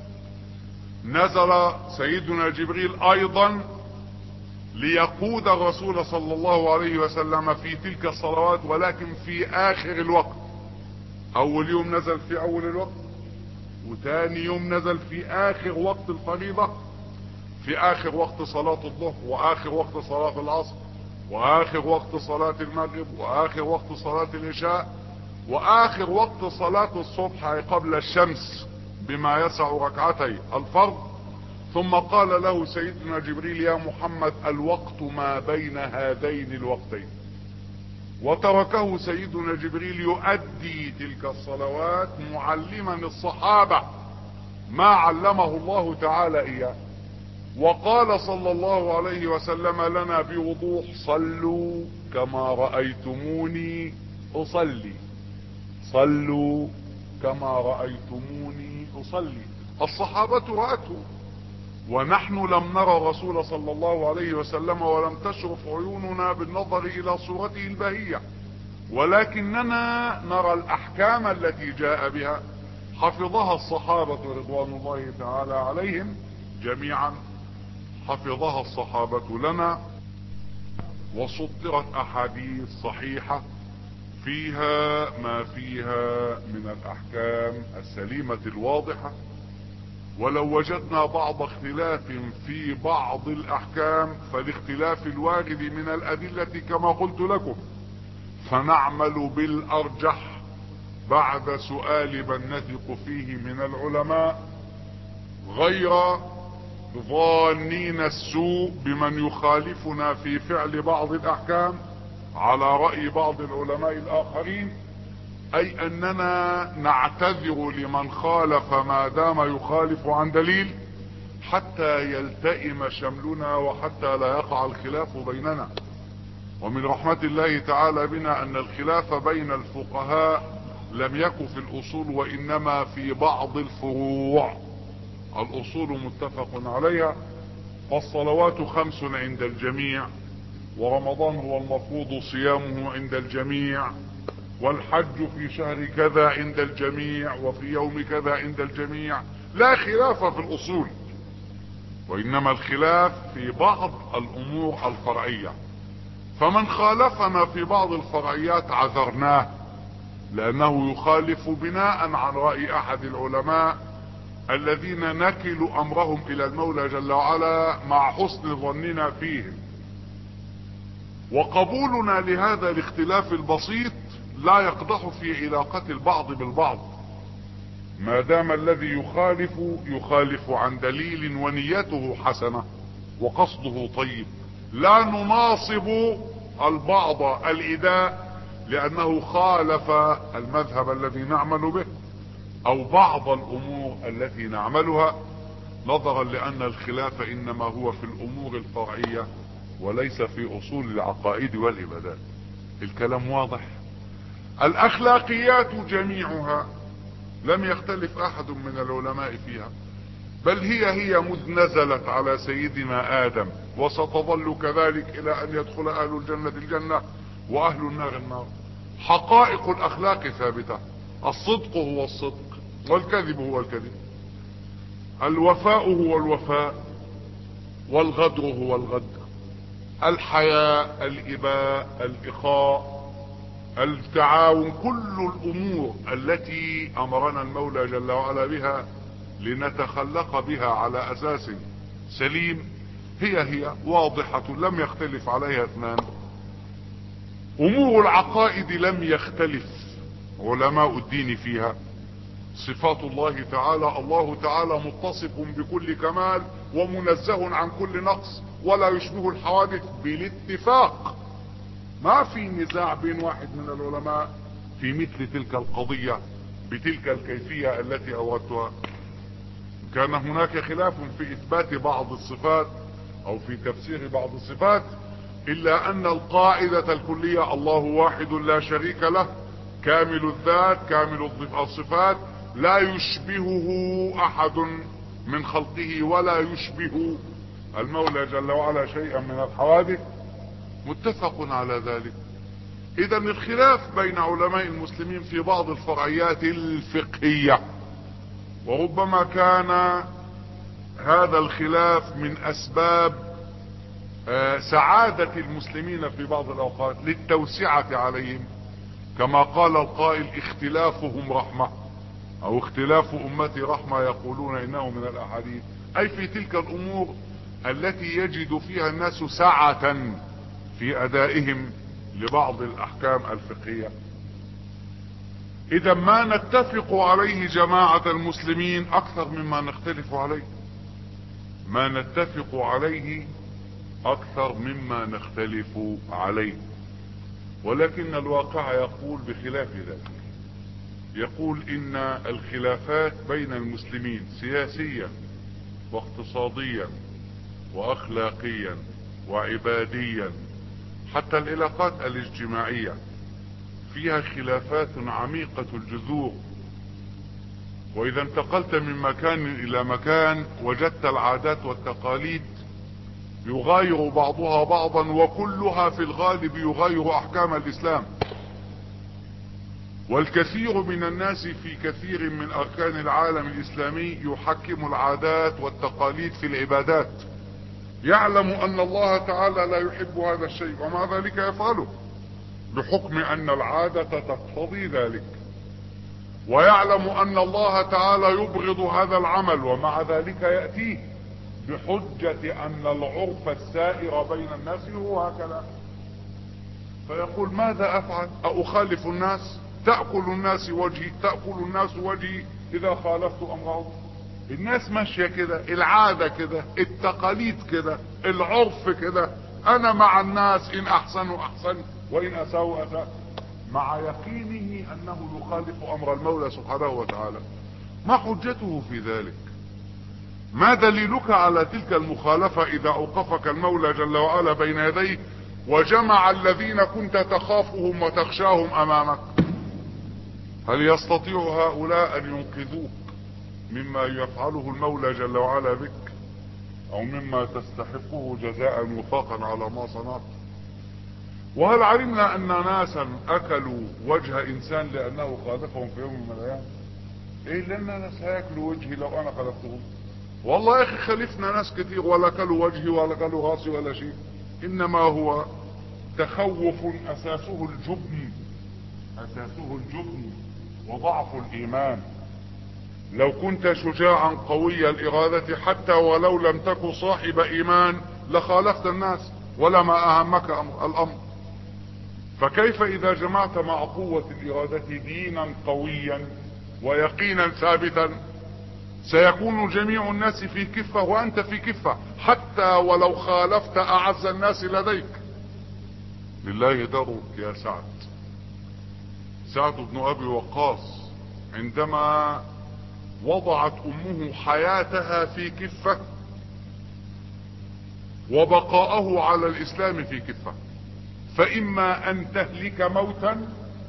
نزل سيدنا جبريل ايضا ليقود الرسول صلى الله عليه وسلم في تلك الصلوات، ولكن في اخر الوقت. اول يوم نزل في اول الوقت، وثاني يوم نزل في اخر وقت الفريضة، في اخر وقت صلاة الظهر، واخر وقت صلاة العصر، واخر وقت صلاة المغرب، واخر وقت صلاة العشاء، واخر وقت صلاة الصبح قبل الشمس بما يسع ركعتي الفرض. ثم قال له سيدنا جبريل: يا محمد، الوقت ما بين هذين الوقتين. وتركه سيدنا جبريل يؤدي تلك الصلوات، معلما الصحابة ما علمه الله تعالى اياه. وقال صلى الله عليه وسلم لنا بوضوح: صلوا كما رأيتموني اصلي، صلوا كما رأيتموني اصلي. الصحابة رأته، ونحن لم نرى الرسول صلى الله عليه وسلم، ولم تشرف عيوننا بالنظر الى صورته البهية، ولكننا نرى الاحكام التي جاء بها، حفظها الصحابة رضوان الله تعالى عليهم جميعا، حفظها الصحابة لنا، وصدرت احاديث صحيحة فيها ما فيها من الاحكام السليمة الواضحة. ولو وجدنا بعض اختلاف في بعض الاحكام، فالاختلاف الوارد من الادلة كما قلت لكم، فنعمل بالارجح بعد سؤال من نثق فيه من العلماء، غير ظانين السوء بمن يخالفنا في فعل بعض الاحكام على رأي بعض العلماء الاخرين، اي اننا نعتذر لمن خالف ما دام يخالف عن دليل، حتى يلتئم شملنا وحتى لا يقع الخلاف بيننا. ومن رحمة الله تعالى بنا ان الخلاف بين الفقهاء لم يكن في الأصول وإنما في بعض الفروع. الأصول متفق عليها، فالصلوات 5 عند الجميع، ورمضان هو المفروض صيامه عند الجميع، والحج في شهر كذا عند الجميع، وفي يوم كذا عند الجميع. لا خلاف في الأصول، وإنما الخلاف في بعض الأمور الفرعية. فمن خالفنا في بعض الفرعيات عذرناه، لأنه يخالف بناء عن رأي أحد العلماء الذين نكل أمرهم إلى المولى جل وعلا مع حسن ظننا فيهم. وقبولنا لهذا الاختلاف البسيط لا يقدح في علاقة البعض بالبعض، ما دام الذي يخالف عن دليل ونيته حسنة وقصده طيب. لا نناصب البعض الإداء لأنه خالف المذهب الذي نعمل به أو بعض الأمور التي نعملها، نظرا لأن الخلاف إنما هو في الأمور الفرعية وليس في أصول العقائد والعبادات. الكلام واضح. الأخلاقيات جميعها لم يختلف أحد من العلماء فيها، بل هي مذ نزلت على سيدنا آدم، وستظل كذلك إلى أن يدخل أهل الجنة الجنة وأهل النار النار. حقائق الأخلاق ثابتة. الصدق هو الصدق، والكذب هو الكذب، الوفاء هو الوفاء، والغدر هو الغدر، الحياء، الإباء، الإخاء، التعاون، كل الأمور التي أمرنا المولى جل وعلا بها لنتخلق بها على أساس سليم هي واضحة لم يختلف عليها اثنان. أمور العقائد لم يختلف علماء الدين فيها. صفات الله تعالى، الله تعالى متصف بكل كمال ومنزه عن كل نقص ولا يشبه الحوادث بالاتفاق. ما في نزاع بين واحد من العلماء في مثل تلك القضية بتلك الكيفية التي أوردتها. كان هناك خلاف في إثبات بعض الصفات أو في تفسير بعض الصفات، إلا أن القاعدة الكلية الله واحد لا شريك له، كامل الذات كامل الصفات، لا يشبهه أحد من خلقه ولا يشبه المولى جل وعلا شيئا من الحوادث، متفق على ذلك. إذا الخلاف بين علماء المسلمين في بعض الفرعيات الفقهية، وربما كان هذا الخلاف من أسباب سعادة المسلمين في بعض الأوقات للتوسعة عليهم، كما قال القائل اختلافهم رحمة، أو اختلاف أمتي رحمة يقولون إنه من الأحاديث، أي في تلك الأمور التي يجد فيها الناس سعة في أدائهم لبعض الأحكام الفقهية. إذا ما نتفق عليه جماعة المسلمين أكثر مما نختلف عليه، ما نتفق عليه أكثر مما نختلف عليه. ولكن الواقع يقول بخلاف ذلك، يقول إن الخلافات بين المسلمين سياسيا واقتصاديا وأخلاقيا وعباديا، حتى العلاقات الاجتماعية فيها خلافات عميقة الجذور. وإذا انتقلت من مكان إلى مكان وجدت العادات والتقاليد يغاير بعضها بعضا، وكلها في الغالب يغاير أحكام الإسلام. والكثير من الناس في كثير من أركان العالم الإسلامي يحكم العادات والتقاليد في العبادات، يعلم أن الله تعالى لا يحب هذا الشيء ومع ذلك يفعله بحكم أن العادة تقتضي ذلك، ويعلم أن الله تعالى يبغض هذا العمل ومع ذلك يأتيه بحجة أن العرف السائر بين الناس هو هكذا. فيقول ماذا أفعل؟ أخالف الناس؟ تأكل الناس وجهي إذا خالفت أمرهم. الناس ماشية كده، العادة كده، التقاليد كده، العرف كده، أنا مع الناس إن أحسنوا أحسن وإن أساءوا أساء، مع يقينه أنه يخالف أمر المولى سبحانه وتعالى. ما حجته في ذلك؟ ما دليلك على تلك المخالفة إذا أوقفك المولى جل وعلا بين يديه وجمع الذين كنت تخافهم وتخشاهم أمامك؟ هل يستطيع هؤلاء ان ينقذوك مما يفعله المولى جل وعلا بك، او مما تستحقه جزاء وفاقا على ما صنعت؟ وهل علمنا ان ناسا اكلوا وجه انسان لانه خالفهم في يوم من الايام؟ ايه لان ناس هياكلوا وجهي لو انا خالفتهم؟ والله يا اخي خالفنا ناس كتير ولا كلوا وجهي ولا كلوا راسي ولا شيء، انما هو تخوف اساسه الجبن، اساسه الجبن وضعف الايمان. لو كنت شجاعا قوي الارادة حتى ولو لم تكن صاحب ايمان لخالفت الناس ولما اهمك الامر. فكيف اذا جمعت مع قوة الارادة دينا قويا ويقينا ثابتا سيكون جميع الناس في كفة وانت في كفة حتى ولو خالفت اعز الناس لديك. لله درك يا سعد. سعد بن ابي وقاص عندما وضعت امه حياتها في كفة وبقاءه على الاسلام في كفة، فاما ان تهلك موتا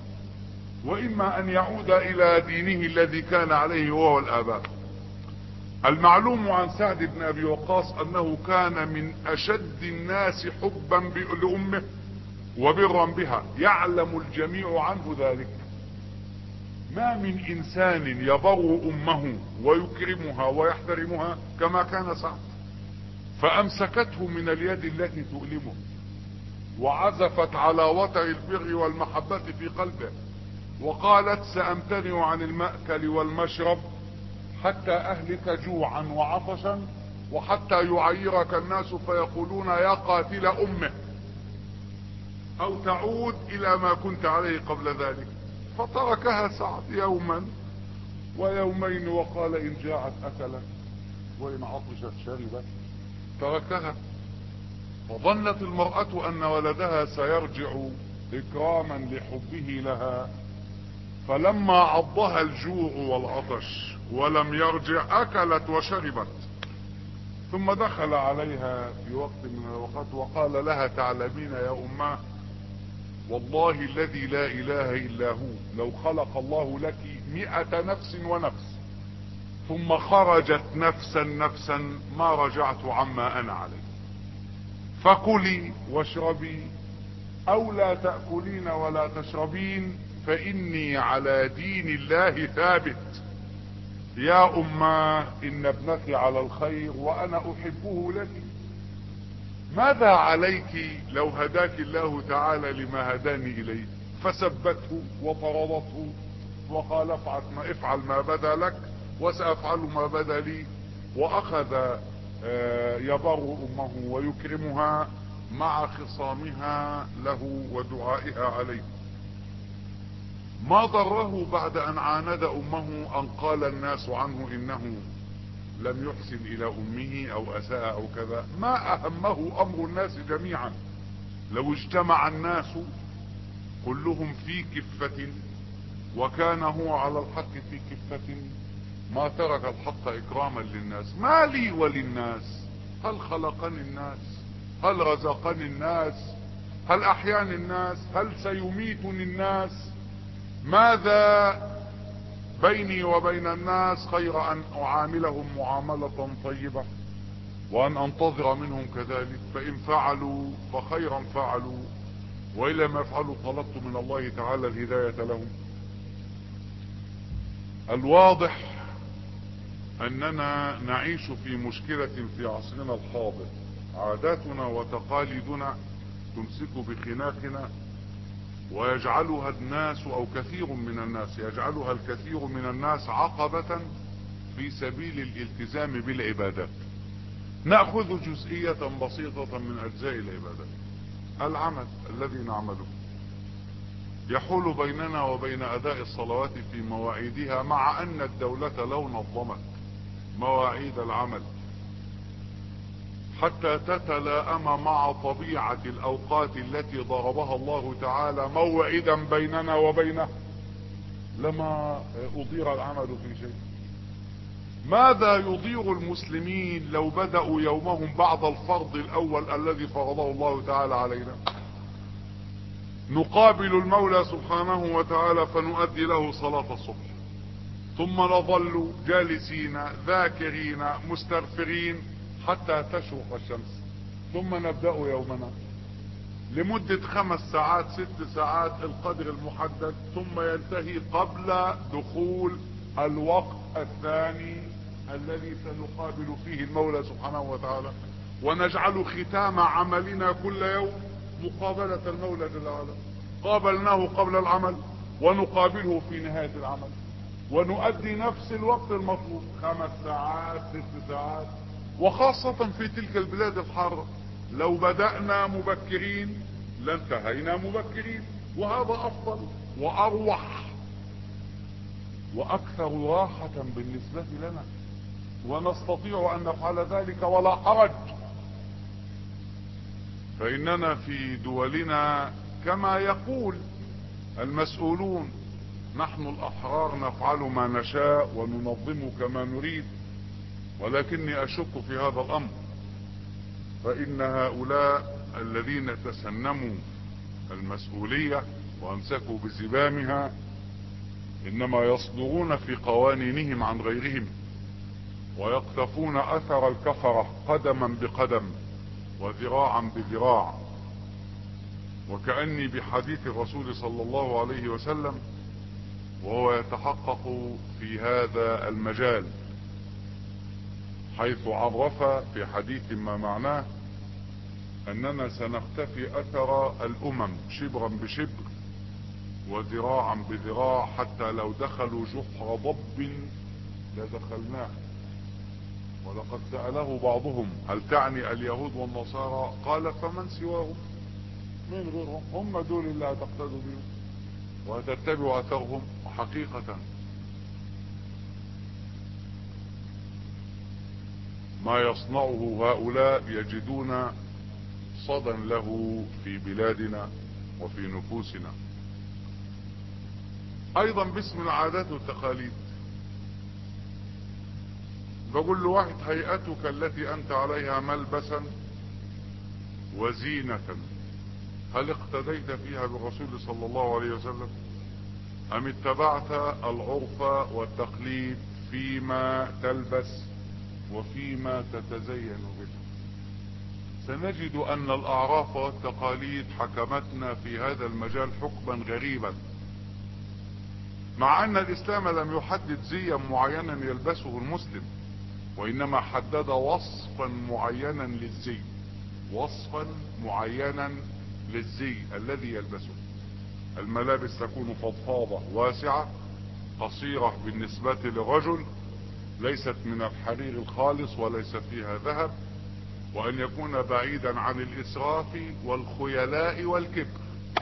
واما ان يعود الى دينه الذي كان عليه هو والاباء. المعلوم عن سعد بن ابي وقاص انه كان من اشد الناس حبا لامه وبرا بها، يعلم الجميع عنه ذلك. ما من انسان يبر امه ويكرمها ويحترمها كما كان سعد. فامسكته من اليد التي تؤلمه وعزفت على وتر البر والمحبة في قلبه، وقالت سامتنع عن المأكل والمشرب حتى اهلك جوعا وعطشا وحتى يعيرك الناس فيقولون يا قاتل امه، او تعود الى ما كنت عليه قبل ذلك. فتركها سعد يوما ويومين وقال ان جاعت اكلت وان عطشت شربت. تركها. فظنت المرأة ان ولدها سيرجع اكراما لحبه لها، فلما عضها الجوع والعطش ولم يرجع اكلت وشربت. ثم دخل عليها في وقت من الوقت وقال لها تعلمين يا اماه والله الذي لا اله الا هو لو خلق الله لك 100 نفس ونفس ثم خرجت نفسا ما رجعت عما انا عليه، فكلي واشربي او لا تأكلين ولا تشربين فاني على دين الله ثابت. يا اماه ان ابنك على الخير وانا احبه لك. ماذا عليك لو هداك الله تعالى لما هداني اليه؟ فسبته وطردته وقال افعل ما بدا لك وسافعل ما بدا لي. واخذ يبر امه ويكرمها مع خصامها له ودعائها عليه. ما ضره بعد ان عاند امه ان قال الناس عنه انه لم يحسن الى امه او اساء او كذا. ما اهمه امر الناس جميعا. لو اجتمع الناس كلهم في كفة وكان هو على الحق في كفة ما ترك الحق اكراما للناس. ما لي وللناس؟ هل خلقني الناس؟ هل رزقني الناس؟ هل احياني الناس؟ هل سيميتني الناس؟ ماذا بيني وبين الناس غير ان اعاملهم معاملة طيبة وان انتظر منهم كذلك؟ فان فعلوا فخيرا فعلوا وان لم يفعلوا طلبت من الله تعالى الهداية لهم. الواضح اننا نعيش في مشكلة في عصرنا الحاضر. عاداتنا وتقاليدنا تمسك بخناقنا ويجعلها الناس او كثير من الناس يجعلها الكثير من الناس عقبة في سبيل الالتزام بالعبادات. نأخذ جزئية بسيطة من اجزاء العبادات. العمل الذي نعمله يحول بيننا وبين اداء الصلوات في مواعيدها، مع ان الدولة لو نظمت مواعيد العمل حتى تتلائم مع طبيعة الاوقات التي ضربها الله تعالى موعدا بيننا وبينه لما اضير العمل في شيء. ماذا يضير المسلمين لو بدأوا يومهم بعد الفرض الاول الذي فرضه الله تعالى علينا؟ نقابل المولى سبحانه وتعالى فنؤدي له صلاة الصبح، ثم نظل جالسين ذاكرين مستغفرين حتى تشرق الشمس، ثم نبدأ يومنا لمدة 5 ساعات 6 ساعات القدر المحدد، ثم ينتهي قبل دخول الوقت الثاني الذي سنقابل فيه المولى سبحانه وتعالى، ونجعل ختام عملنا كل يوم مقابلة المولى جل وعلا. قابلناه قبل العمل ونقابله في نهاية العمل، ونؤدي نفس الوقت المطلوب 5 ساعات 6 ساعات. وخاصة في تلك البلاد الحارة لو بدأنا مبكرين لانتهينا مبكرين، وهذا أفضل وأروح وأكثر راحة بالنسبة لنا، ونستطيع أن نفعل ذلك ولا حرج. فإننا في دولنا كما يقول المسؤولون نحن الأحرار نفعل ما نشاء وننظم كما نريد، ولكني أشك في هذا الأمر، فإن هؤلاء الذين تسنموا المسؤولية وأمسكوا بزمامها إنما يصدرون في قوانينهم عن غيرهم، ويقتفون أثر الكفرة قدما بقدم وذراعا بذراع. وكأني بحديث الرسول صلى الله عليه وسلم وهو يتحقق في هذا المجال، حيث عرف في حديث ما معناه أننا سنختفي أثر الأمم شبرا بشبر وذراعا بذراع، حتى لو دخلوا جحر ضب لدخلناه. ولقد سأله بعضهم هل تعني اليهود والنصارى؟ قال فمن سواهم، من غيرهم، هم دول اللي هتقتدوا بهم وهتتبعوا أثرهم. حقيقة ما يصنعه هؤلاء يجدون صدى له في بلادنا وفي نفوسنا. ايضا باسم العادات والتقاليد بقول له واحد هيئتك التي انت عليها ملبسا وزينة هل اقتديت فيها بالرسول صلى الله عليه وسلم ام اتبعت العرف والتقليد فيما تلبس وفيما تتزين به؟ سنجد ان الاعراف والتقاليد حكمتنا في هذا المجال حكما غريبا، مع ان الاسلام لم يحدد زيا معينا يلبسه المسلم، وانما حدد وصفا معينا للزي، وصفا معينا للزي الذي يلبسه. الملابس تكون فضفاضة واسعة قصيرة بالنسبة للرجل، ليست من الحرير الخالص وليس فيها ذهب، وان يكون بعيدا عن الاسراف والخيلاء والكبر.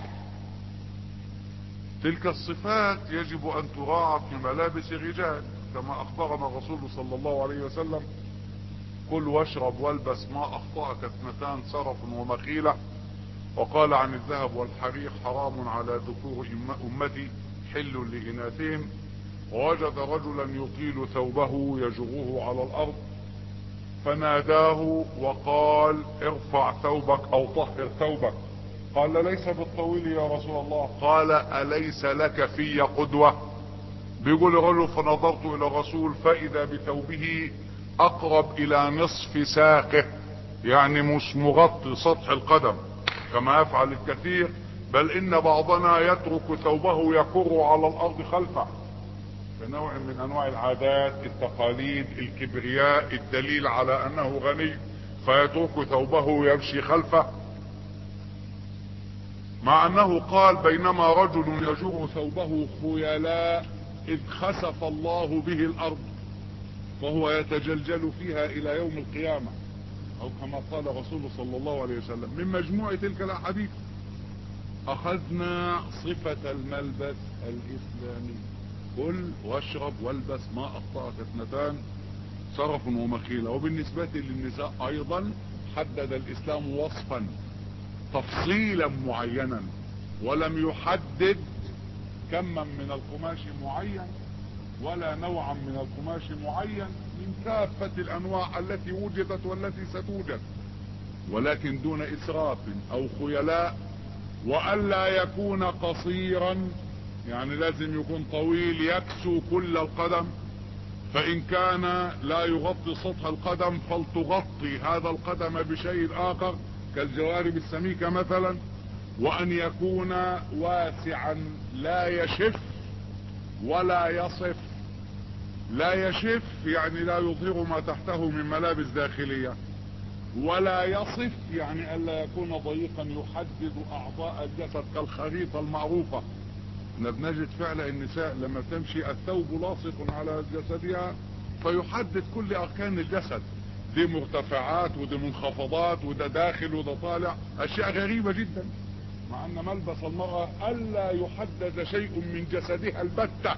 تلك الصفات يجب ان تراعى في ملابس الرجال، كما اخبرنا الرسول صلى الله عليه وسلم كل واشرب والبس ما اخطأك اثنتان سرف ومخيلة، وقال عن الذهب والحرير حرام على ذكور امتي حل لاناثهم. ووجد رجلا يطيل ثوبه يجره على الارض فناداه وقال ارفع ثوبك او طهر ثوبك، قال ليس بالطويل يا رسول الله، قال اليس لك في قدوة؟ بيقول الرجل فنظرت الى الرسول فاذا بثوبه اقرب الى نصف ساقه، يعني مش مغطي سطح القدم كما يفعل الكثير، بل ان بعضنا يترك ثوبه يكر على الارض خلفه، كنوع من انواع العادات التقاليد الكبرياء الدليل على انه غني فيترك ثوبه يمشي خلفه، مع انه قال بينما رجل يجر ثوبه خيلاء اذ خسف الله به الارض فهو يتجلجل فيها الى يوم القيامة، او كما قال رسول صلى الله عليه وسلم. من مجموع تلك الاحاديث اخذنا صفة الملبس الاسلامي، كل واشرب والبس ما اخطأك اثنتان سرف ومخيلة. وبالنسبة للنساء ايضا حدد الاسلام وصفا تفصيلا معينا، ولم يحدد كما من القماش معين ولا نوعا من القماش معين من كافة الانواع التي وجدت والتي ستوجد، ولكن دون اسراف او خيلاء وألا يكون قصيرا، يعني لازم يكون طويل يكسو كل القدم، فإن كان لا يغطي سطح القدم فلتغطي هذا القدم بشيء آخر كالجوارب السميكة مثلا. وأن يكون واسعا لا يشف ولا يصف. لا يشف يعني لا يظهر ما تحته من ملابس داخلية، ولا يصف يعني ألا يكون ضيقا يحدد أعضاء الجسد كالخريطة المعروفة. بنجد فعل النساء لما تمشي الثوب لاصق على جسدها فيحدد كل أركان الجسد، دي مرتفعات ودي منخفضات وده داخل وده طالع، أشياء غريبة جدا، مع أن ملبس المرأة ألا يحدد شيء من جسدها البتة.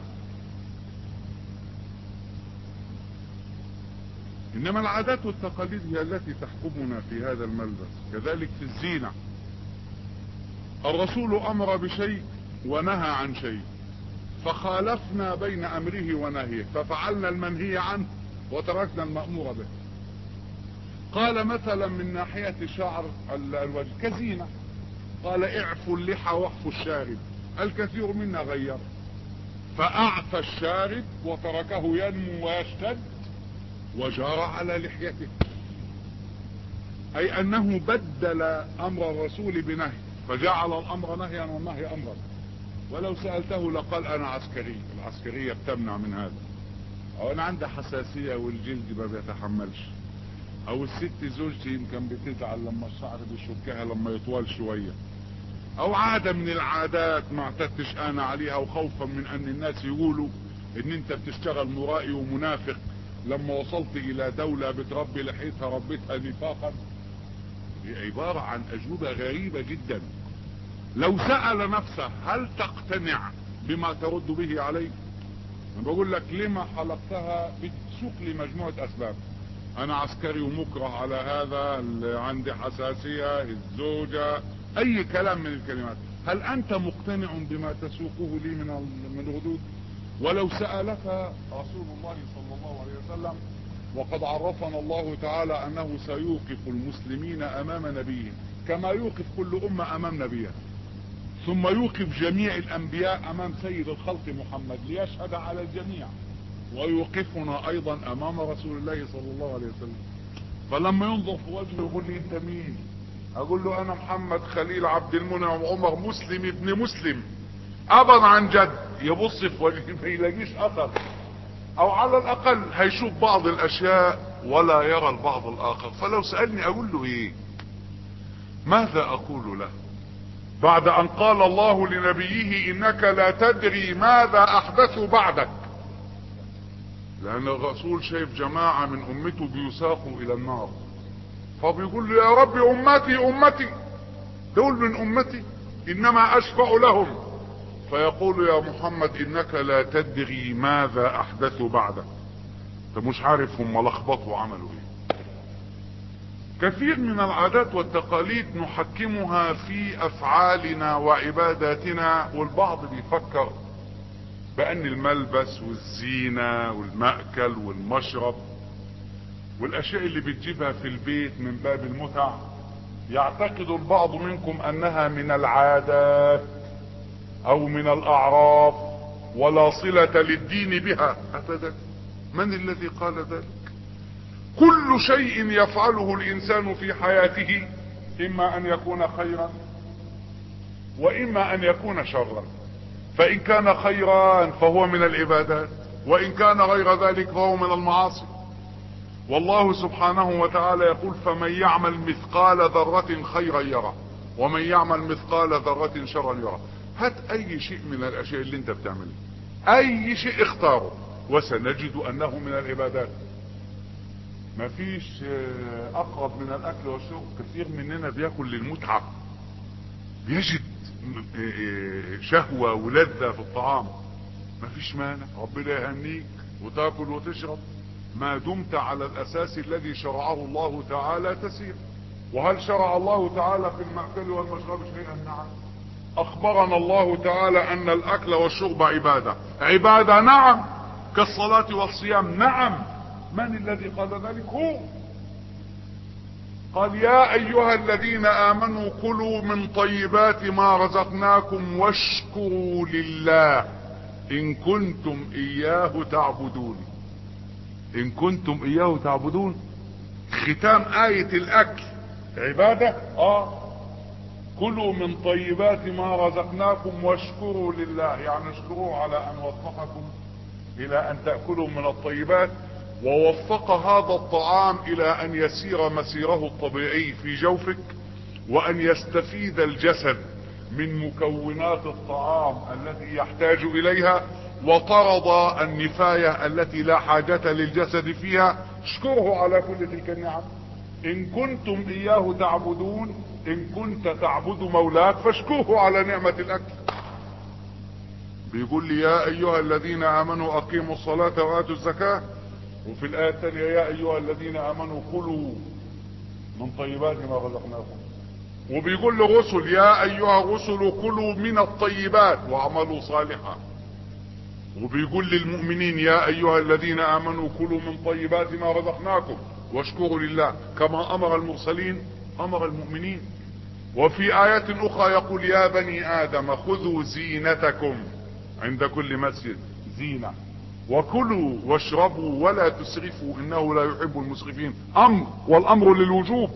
إنما العادات والتقاليد هي التي تحكمنا في هذا الملبس. كذلك في الزينة، الرسول أمر بشيء ونهى عن شيء، فخالفنا بين أمره ونهيه، ففعلنا المنهي عنه وتركنا المأمور به. قال مثلا من ناحية شعر الوجه كزينة، قال اعفوا اللحى واحفوا الشارب، الكثير منا غير فأعفى الشارب وتركه ينمو ويشتد وجار على لحيته، أي أنه بدل أمر الرسول بنهي فجعل الأمر نهيا والنهي أمرا. ولو سألته لقال أنا عسكري، العسكرية بتمنع من هذا، أو أنا عندي حساسية والجلد ما بيتحملش، أو الست زوجتي يمكن بتزعل لما الشعر بيشكها لما يطول شوية، أو عادة من العادات ما اعتدتش أنا عليها وخوفا من أن الناس يقولوا إن أنت بتشتغل مرائي ومنافق لما وصلت إلى دولة بتربي لحيتها ربيتها نفاقا. دي عبارة عن أجوبة غريبة جدا. لو سأل نفسه هل تقتنع بما ترد به عليه؟ انا بقول لك لما حلقتها بتسوق لي مجموعة اسباب، انا عسكري ومكره على هذا، عندي حساسية، الزوجة، اي كلام من الكلمات. هل انت مقتنع بما تسوقه لي من الردود؟ ولو سألك رسول الله صلى الله عليه وسلم، وقد عرفنا الله تعالى انه سيوقف المسلمين امام نبيهم كما يوقف كل امة امام نبيها، ثم يوقف جميع الانبياء امام سيد الخلق محمد ليشهد على الجميع، ويوقفنا ايضا امام رسول الله صلى الله عليه وسلم. فلما ينظر في وجهه يقول لي انت مين؟ اقول له انا محمد خليل عبد المنعم عمر مسلم ابن مسلم ابا عن جد. يبص في وجهي ما يلاقيش اثر، او على الاقل هيشوف بعض الاشياء ولا يرى البعض الاخر. فلو سألني اقول له ايه؟ ماذا اقول له بعد ان قال الله لنبيه انك لا تدري ماذا احدثوا بعدك؟ لان الرسول شايف جماعة من امته بيساقوا الى النار، فبيقول له يا رب امتي امتي، دول من امتي انما اشفع لهم. فيقول يا محمد انك لا تدري ماذا احدثوا بعدك، انت مش عارف هم لخبطوا وعملوا ايه. كثير من العادات والتقاليد نحكمها في افعالنا وعباداتنا، والبعض بيفكر بان الملبس والزينة والمأكل والمشرب والاشياء اللي بتجيبها في البيت من باب المتع، يعتقد البعض منكم انها من العادات او من الاعراف ولا صلة للدين بها ابدا. من الذي قال ذلك؟ كل شيء يفعله الانسان في حياته اما ان يكون خيرا واما ان يكون شرا، فان كان خيرا فهو من العبادات، وان كان غير ذلك فهو من المعاصي. والله سبحانه وتعالى يقول فمن يعمل مثقال ذرة خيرا يره ومن يعمل مثقال ذرة شرا يره. هات اي شيء من الاشياء اللي انت بتعملها، اي شيء اختاره وسنجد انه من العبادات. مفيش اقرب من الاكل والشرب. كثير مننا بياكل للمتعة، بيجد شهوة ولذة في الطعام، مفيش مانع، ربنا يهنيك وتاكل وتشرب ما دمت على الاساس الذي شرعه الله تعالى تسير. وهل شرع الله تعالى في المأكل والمشرب شيئا؟ نعم. اخبرنا الله تعالى ان الاكل والشرب عبادة، عبادة نعم، كالصلاة والصيام نعم. من الذي قال ذلك؟ هو قال يا ايها الذين امنوا كلوا من طيبات ما رزقناكم واشكروا لله ان كنتم اياه تعبدون. ان كنتم اياه تعبدون، ختام آية الاكل عبادة. كلوا من طيبات ما رزقناكم واشكروا لله، يعني اشكروه على ان وفقكم الى ان تأكلوا من الطيبات، ووفق هذا الطعام الى ان يسير مسيره الطبيعي في جوفك، وان يستفيد الجسد من مكونات الطعام التي يحتاج اليها، وطرد النفاية التي لا حاجة للجسد فيها. اشكره على كل تلك النعم. ان كنتم اياه تعبدون، ان كنت تعبد مولاك فاشكره على نعمة الاكل. بيقول لي يا ايها الذين امنوا اقيموا الصلاة واتوا الزكاة، وفي الآية الثانية يا ايها الذين امنوا كلوا من طيبات ما رزقناكم. وبيقول للرسل يا ايها الرسل كلوا من الطيبات واعملوا صالحا. وبيقول للمؤمنين يا ايها الذين امنوا كلوا من طيبات ما رزقناكم واشكروا لله، كما امر المرسلين امر المؤمنين. وفي آيات اخرى يقول يا بني ادم خذوا زينتكم عند كل مسجد، زينة، وكلوا واشربوا ولا تسرفوا انه لا يحب المسرفين. امر، والامر للوجوب.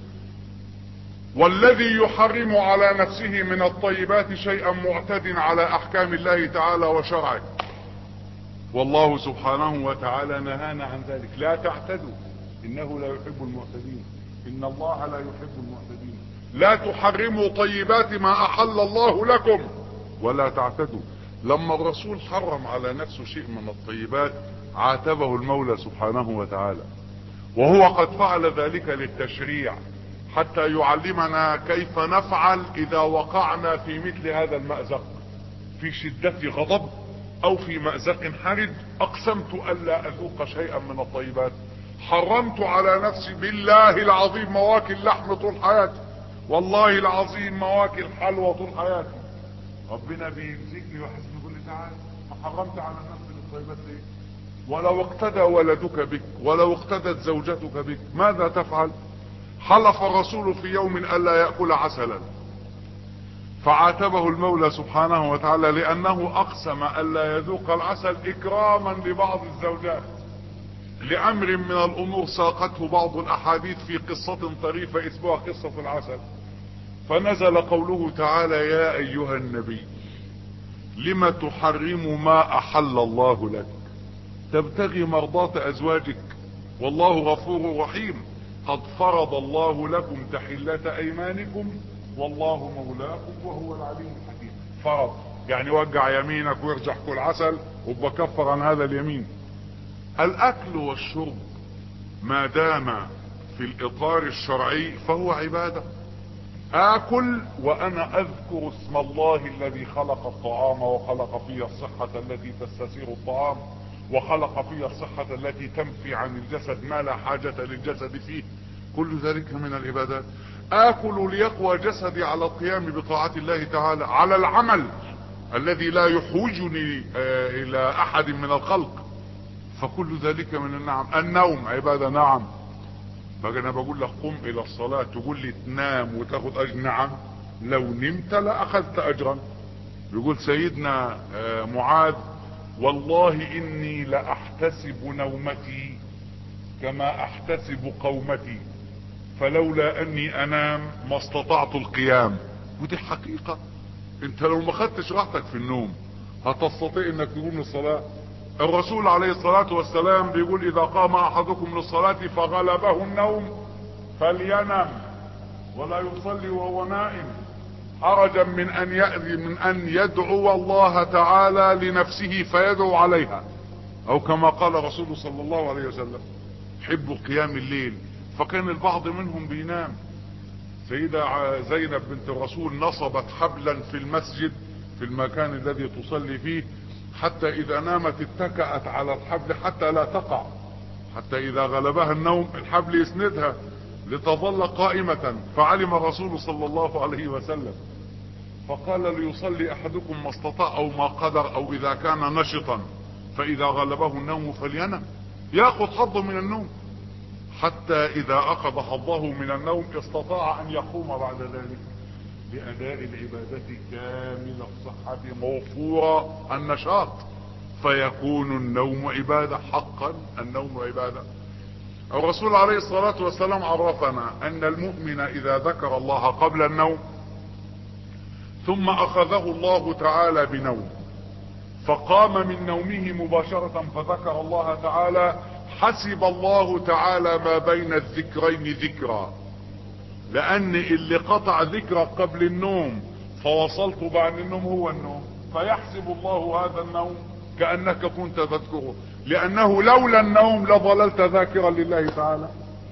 والذي يحرم على نفسه من الطيبات شيئا معتد على احكام الله تعالى وشرعه، والله سبحانه وتعالى نهانا عن ذلك. لا تعتدوا انه لا يحب المعتدين، ان الله لا يحب المعتدين. لا تحرموا طيبات ما احل الله لكم ولا تعتدوا. لما الرسول حرم على نفسه شيء من الطيبات عاتبه المولى سبحانه وتعالى، وهو قد فعل ذلك للتشريع حتى يعلمنا كيف نفعل اذا وقعنا في مثل هذا المأزق، في شدة غضب او في مأزق حرج. اقسمت الا اذوق شيئا من الطيبات، حرمت على نفسي بالله العظيم مواكل لحم طول حياتي، والله العظيم مواكل حلوى طول حياتي. ربنا بيمسكني ويحسبني يقول لي تعالى، فحرمت على نفسي الطيبات ليه؟ ولو اقتدى ولدك بك، ولو اقتدت زوجتك بك، ماذا تفعل؟ حلف الرسول في يوم الا يأكل عسلا، فعاتبه المولى سبحانه وتعالى لانه اقسم الا يذوق العسل اكراما لبعض الزوجات، لامر من الامور ساقته بعض الاحاديث في قصة طريفة اسمها قصة العسل. فنزل قوله تعالى يا ايها النبي لم تحرم ما احل الله لك تبتغي مرضات ازواجك والله غفور رحيم، قد فرض الله لكم تحلة ايمانكم والله مولاكم وهو العليم الحكيم. فرض يعني وجع يمينك وارجع كل عسل وبكفر عن هذا اليمين. الاكل والشرب ما دام في الاطار الشرعي فهو عبادة. اكل وانا اذكر اسم الله الذي خلق الطعام وخلق فيه الصحة التي تستثير الطعام، وخلق فيه الصحة التي تنفي عن الجسد ما لا حاجة للجسد فيه، كل ذلك من العبادات. اكل ليقوى جسدي على القيام بطاعة الله تعالى، على العمل الذي لا يحوجني الى احد من الخلق، فكل ذلك من النعم. النوم عبادة، نعم. بقى انا بقول لك قم الى الصلاة تقول لي تنام وتاخد اجر، نعم. لو نمت لاخذت اجرا. يقول سيدنا معاذ والله اني لاحتسب نومتي كما احتسب قومتي، فلولا اني انام ما استطعت القيام. ودي حقيقة، انت لو ما خدتش راحتك في النوم هتستطيع انك تقوم للصلاة؟ الرسول عليه الصلاة والسلام بيقول اذا قام احدكم للصلاة فغلبه النوم فلينم ولا يصلي وهو نائم، حرجا من ان يدعو الله تعالى لنفسه فيدعو عليها، او كما قال رسول صلى الله عليه وسلم حبوا قيام الليل. فكان البعض منهم بينام. سيدة زينب بنت الرسول نصبت حبلا في المسجد في المكان الذي تصلي فيه، حتى اذا نامت اتكأت على الحبل حتى لا تقع، حتى اذا غلبها النوم الحبل يسندها لتظل قائمة. فعلم الرسول صلى الله عليه وسلم فقال ليصلي احدكم ما استطاع او ما قدر، او اذا كان نشطا فاذا غلبه النوم فلينم، ياخذ حظه من النوم حتى إذا أخذ حظه من النوم استطاع أن يقوم بعد ذلك بأداء العبادة كامل الصحة موفور النشاط، فيكون النوم عبادة حقا. النوم عبادة. الرسول عليه الصلاة والسلام عرفنا أن المؤمن إذا ذكر الله قبل النوم ثم أخذه الله تعالى بنوم فقام من نومه مباشرة فذكر الله تعالى، حسب الله تعالى ما بين الذكرين ذكرا، لأن اللي قطع ذكرك قبل النوم فوصلت بعد النوم هو النوم، فيحسب الله هذا النوم كأنك كنت تذكره، لأنه لولا النوم لظللت ذاكرا لله تعالى.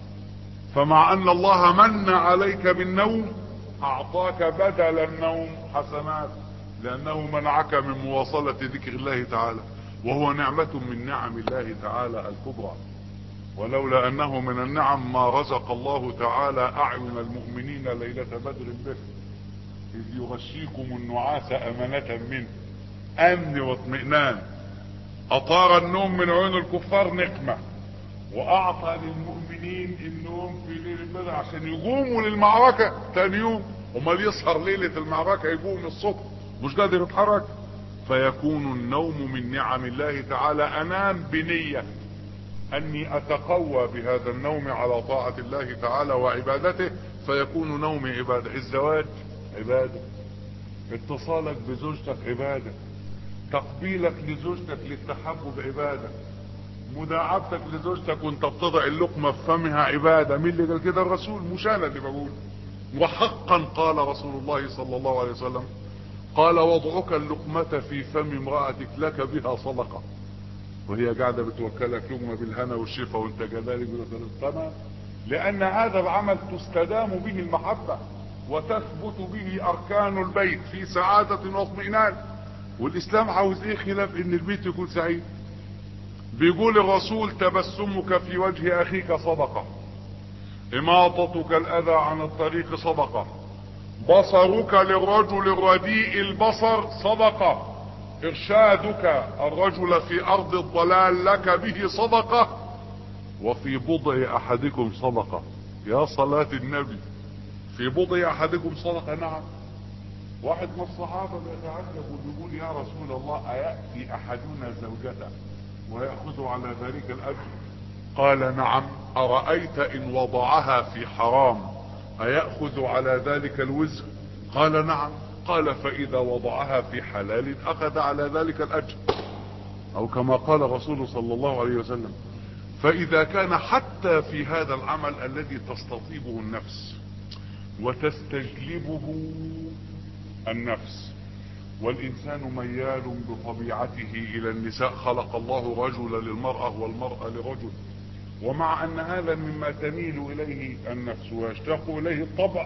فمع أن الله من عليك بالنوم أعطاك بدل النوم حسنات، لأنه منعك من مواصلة ذكر الله تعالى، وهو نعمة من نعم الله تعالى الكبرى. ولولا أنه من النعم ما رزق الله تعالى أعين المؤمنين ليلة بدر به، إذ يغشيكم النعاس أمنة منه، أمن واطمئنان. أطار النوم من عيون الكفار نقمة، وأعطى للمؤمنين النوم في ليلة بدر عشان يقوموا للمعركة تاني يوم. امال يسهر ليلة المعركة يقوم الصبح مش قادر يتحرك. فيكون النوم من نعم الله تعالى. أنام بنية أني أتقوى بهذا النوم على طاعة الله تعالى وعبادته، فيكون نومي عبادة. الزواج عبادة، اتصالك بزوجتك عبادة، تقبيلك لزوجتك للتحبب عبادة، مداعبتك لزوجتك وانت بتضع اللقمة في فمها عبادة. مين اللي قال كده؟ الرسول، مش انا اللي بقول. وحقا قال رسول الله صلى الله عليه وسلم، قال وضعك اللقمة في فم امرأتك لك بها صدقة، وهي قاعدة بتوكلك لقمة بالهنا والشفا وانت كذلك تمام. لان هذا العمل تستدام به المحبة وتثبت به اركان البيت في سعادة واطمئنان. والاسلام عاوز ايه خلاف ان البيت يكون سعيد؟ بيقول الرسول تبسمك في وجه اخيك صدقة، اماطتك الاذى عن الطريق صدقة، بصرك للرجل الرديء البصر صدقة، ارشادك الرجل في ارض الضلال لك به صدقة، وفي بضع احدكم صدقة. يا صلاة النبي، في بضع احدكم صدقة. نعم. واحد من الصحابة بيتعجب ويقول يا رسول الله ايأتي احدنا زوجته ويأخذ على ذلك الاجر؟ قال نعم. أرأيت إن وضعها في حرام أيأخذ على ذلك الوزر؟ قال نعم. قال فإذا وضعها في حلال أخذ على ذلك الأجر، أو كما قال رسول صلى الله عليه وسلم. فإذا كان حتى في هذا العمل الذي تستطيبه النفس وتستجلبه النفس، والإنسان ميال بطبيعته إلى النساء، خلق الله رجل للمرأة والمرأة لرجل، ومع أن هذا مما تميل إليه النفس ويشتاق إليه الطبع،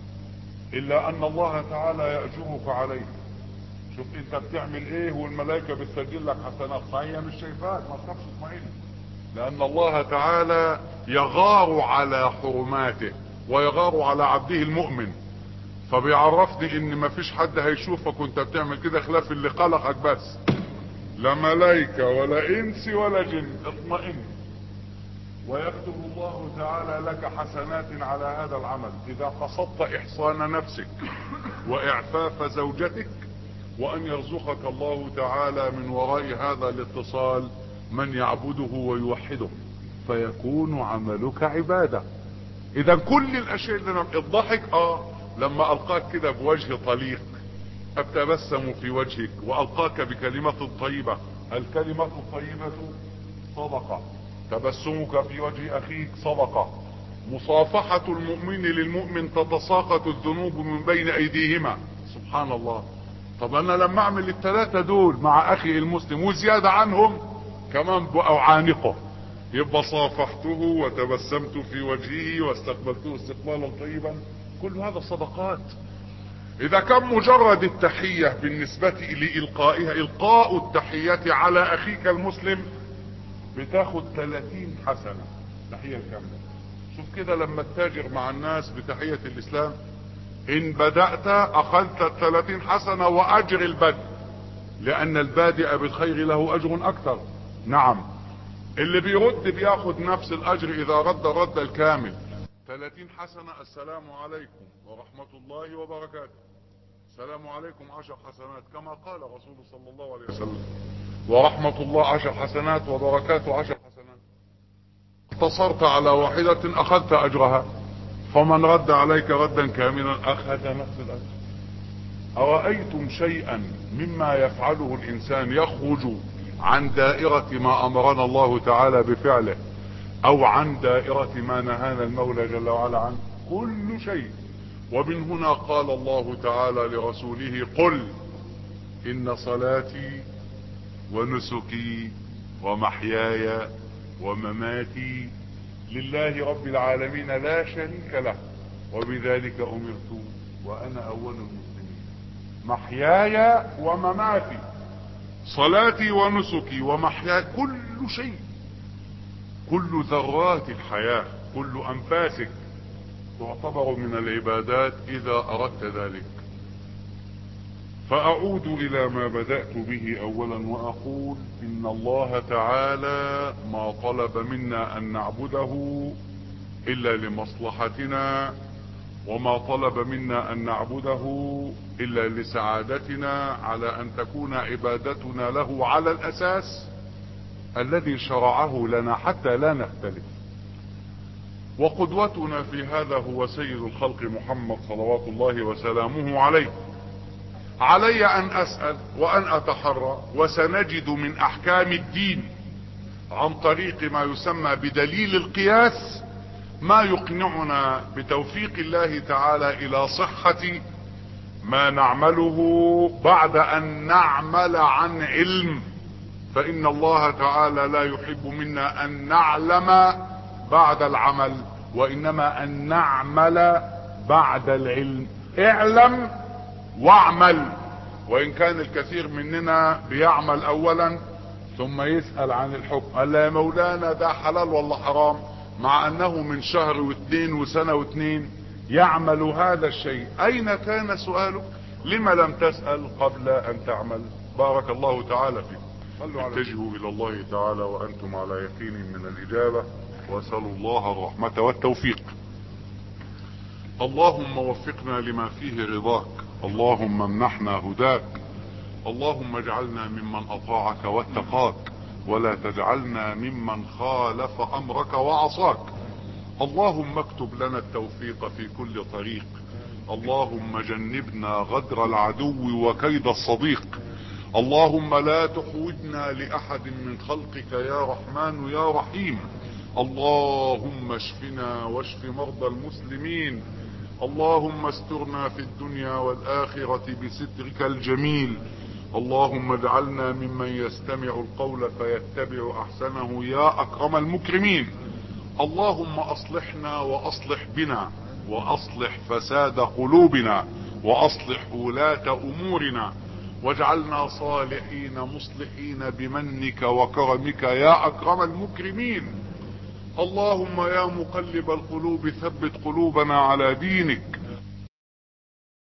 إلا أن الله تعالى يأجرك عليه. شوف أنت بتعمل إيه والملائكة بتسجل لك حسنات، فهي مش شايفاك، ما تخافش اطمئن، لأن الله تعالى يغار على حرماته ويغار على عبده المؤمن. فبيعرفني ان مفيش حد هيشوفك وانت بتعمل كده خلاف اللي خلقك بس، لا ملائكة ولا انس ولا جن. اطمئن. ويكتب الله تعالى لك حسنات على هذا العمل اذا قصدت احصان نفسك واعفاف زوجتك، وان يرزقك الله تعالى من وراء هذا الاتصال من يعبده ويوحده، فيكون عملك عبادة. اذا كل الاشياء اللي الضحك لما القاك كده بوجه طليق ابتبسم في وجهك والقاك بكلمة طيبة، الكلمة الطيبة صدقة، تبسمك في وجه اخيك صدقة، مصافحة المؤمن للمؤمن تتساقط الذنوب من بين ايديهما. سبحان الله. طب انا لما اعمل الثلاثة دول مع اخي المسلم وزيادة عنهم كمان اعانقه، يبقى صافحته وتبسمت في وجهه واستقبلته استقبالا طيبا. كل هذا صدقات. اذا كان مجرد التحية بالنسبة لإلقائها، إلقاء التحية على اخيك المسلم بتاخد 30 حسنة تحية كاملة. شوف كده لما التاجر مع الناس بتحية الاسلام، ان بدأت اخذت 30 حسنة واجر البدء، لان البادئ بالخير له اجر اكثر. نعم. اللي بيرد بياخد نفس الاجر اذا رد الرد الكامل. 30 حسنة السلام عليكم ورحمة الله وبركاته، السلام عليكم 10 حسنات كما قال رسول صلى الله عليه وسلم، ورحمة الله 10 حسنات وبركاته 10 حسنات. اقتصرت على واحدة اخذت اجرها، فمن رد عليك ردا كاملا اخذ نفس الاجر. أرأيتم شيئا مما يفعله الإنسان يخرج عن دائرة ما أمرنا الله تعالى بفعله أو عن دائرة ما نهانا المولى جل وعلا عنه؟ كل شيء. ومن هنا قال الله تعالى لرسوله: قل إن صلاتي ونسكي ومحياي ومماتي لله رب العالمين لا شريك له وبذلك أمرت وأنا أول المسلمين. محياي ومماتي، صلاتي ونسكي ومحياي، كل شيء، كل ذرات الحياة، كل أنفاسك تعتبر من العبادات إذا أردت ذلك. فأعود إلى ما بدأت به أولا وأقول إن الله تعالى ما طلب منا أن نعبده إلا لمصلحتنا، وما طلب منا أن نعبده إلا لسعادتنا، على أن تكون عبادتنا له على الأساس الذي شرعه لنا حتى لا نختلف. وقدوتنا في هذا هو سيد الخلق محمد صلوات الله وسلامه عليه. علي أن أسأل وأن أتحرى، وسنجد من أحكام الدين عن طريق ما يسمى بدليل القياس ما يقنعنا بتوفيق الله تعالى إلى صحة ما نعمله بعد أن نعمل عن علم. فإن الله تعالى لا يحب منا أن نعلم بعد العمل، وإنما أن نعمل بعد العلم. اعلم واعمل. وإن كان الكثير مننا بيعمل أولا ثم يسأل عن الحكم، قال يا مولانا ده حلال ولا حرام، مع أنه من شهر واثنين وسنة واثنين يعمل هذا الشيء. أين كان سؤالك؟ لما لم تسأل قبل أن تعمل؟ بارك الله تعالى فيكم. اتجهوا إلى الله تعالى وأنتم على يقين من الإجابة، واسألوا الله الرحمة والتوفيق. اللهم وفقنا لما فيه رضاك، اللهم امنحنا هداك، اللهم اجعلنا ممن أطاعك واتقاك، ولا تجعلنا ممن خالف أمرك وعصاك. اللهم اكتب لنا التوفيق في كل طريق. اللهم جنبنا غدر العدو وكيد الصديق. اللهم لا تحوجنا لأحد من خلقك يا رحمن يا رحيم. اللهم اشفنا واشف مرضى المسلمين. اللهم استرنا في الدنيا والآخرة بسترك الجميل. اللهم اجعلنا ممن يستمع القول فيتبع أحسنه يا أكرم المكرمين. اللهم أصلحنا وأصلح بنا، وأصلح فساد قلوبنا، وأصلح ولاة أمورنا، واجعلنا صالحين مصلحين بمنك وكرمك يا أكرم المكرمين. اللهم يا مقلب القلوب ثبت قلوبنا على دينك.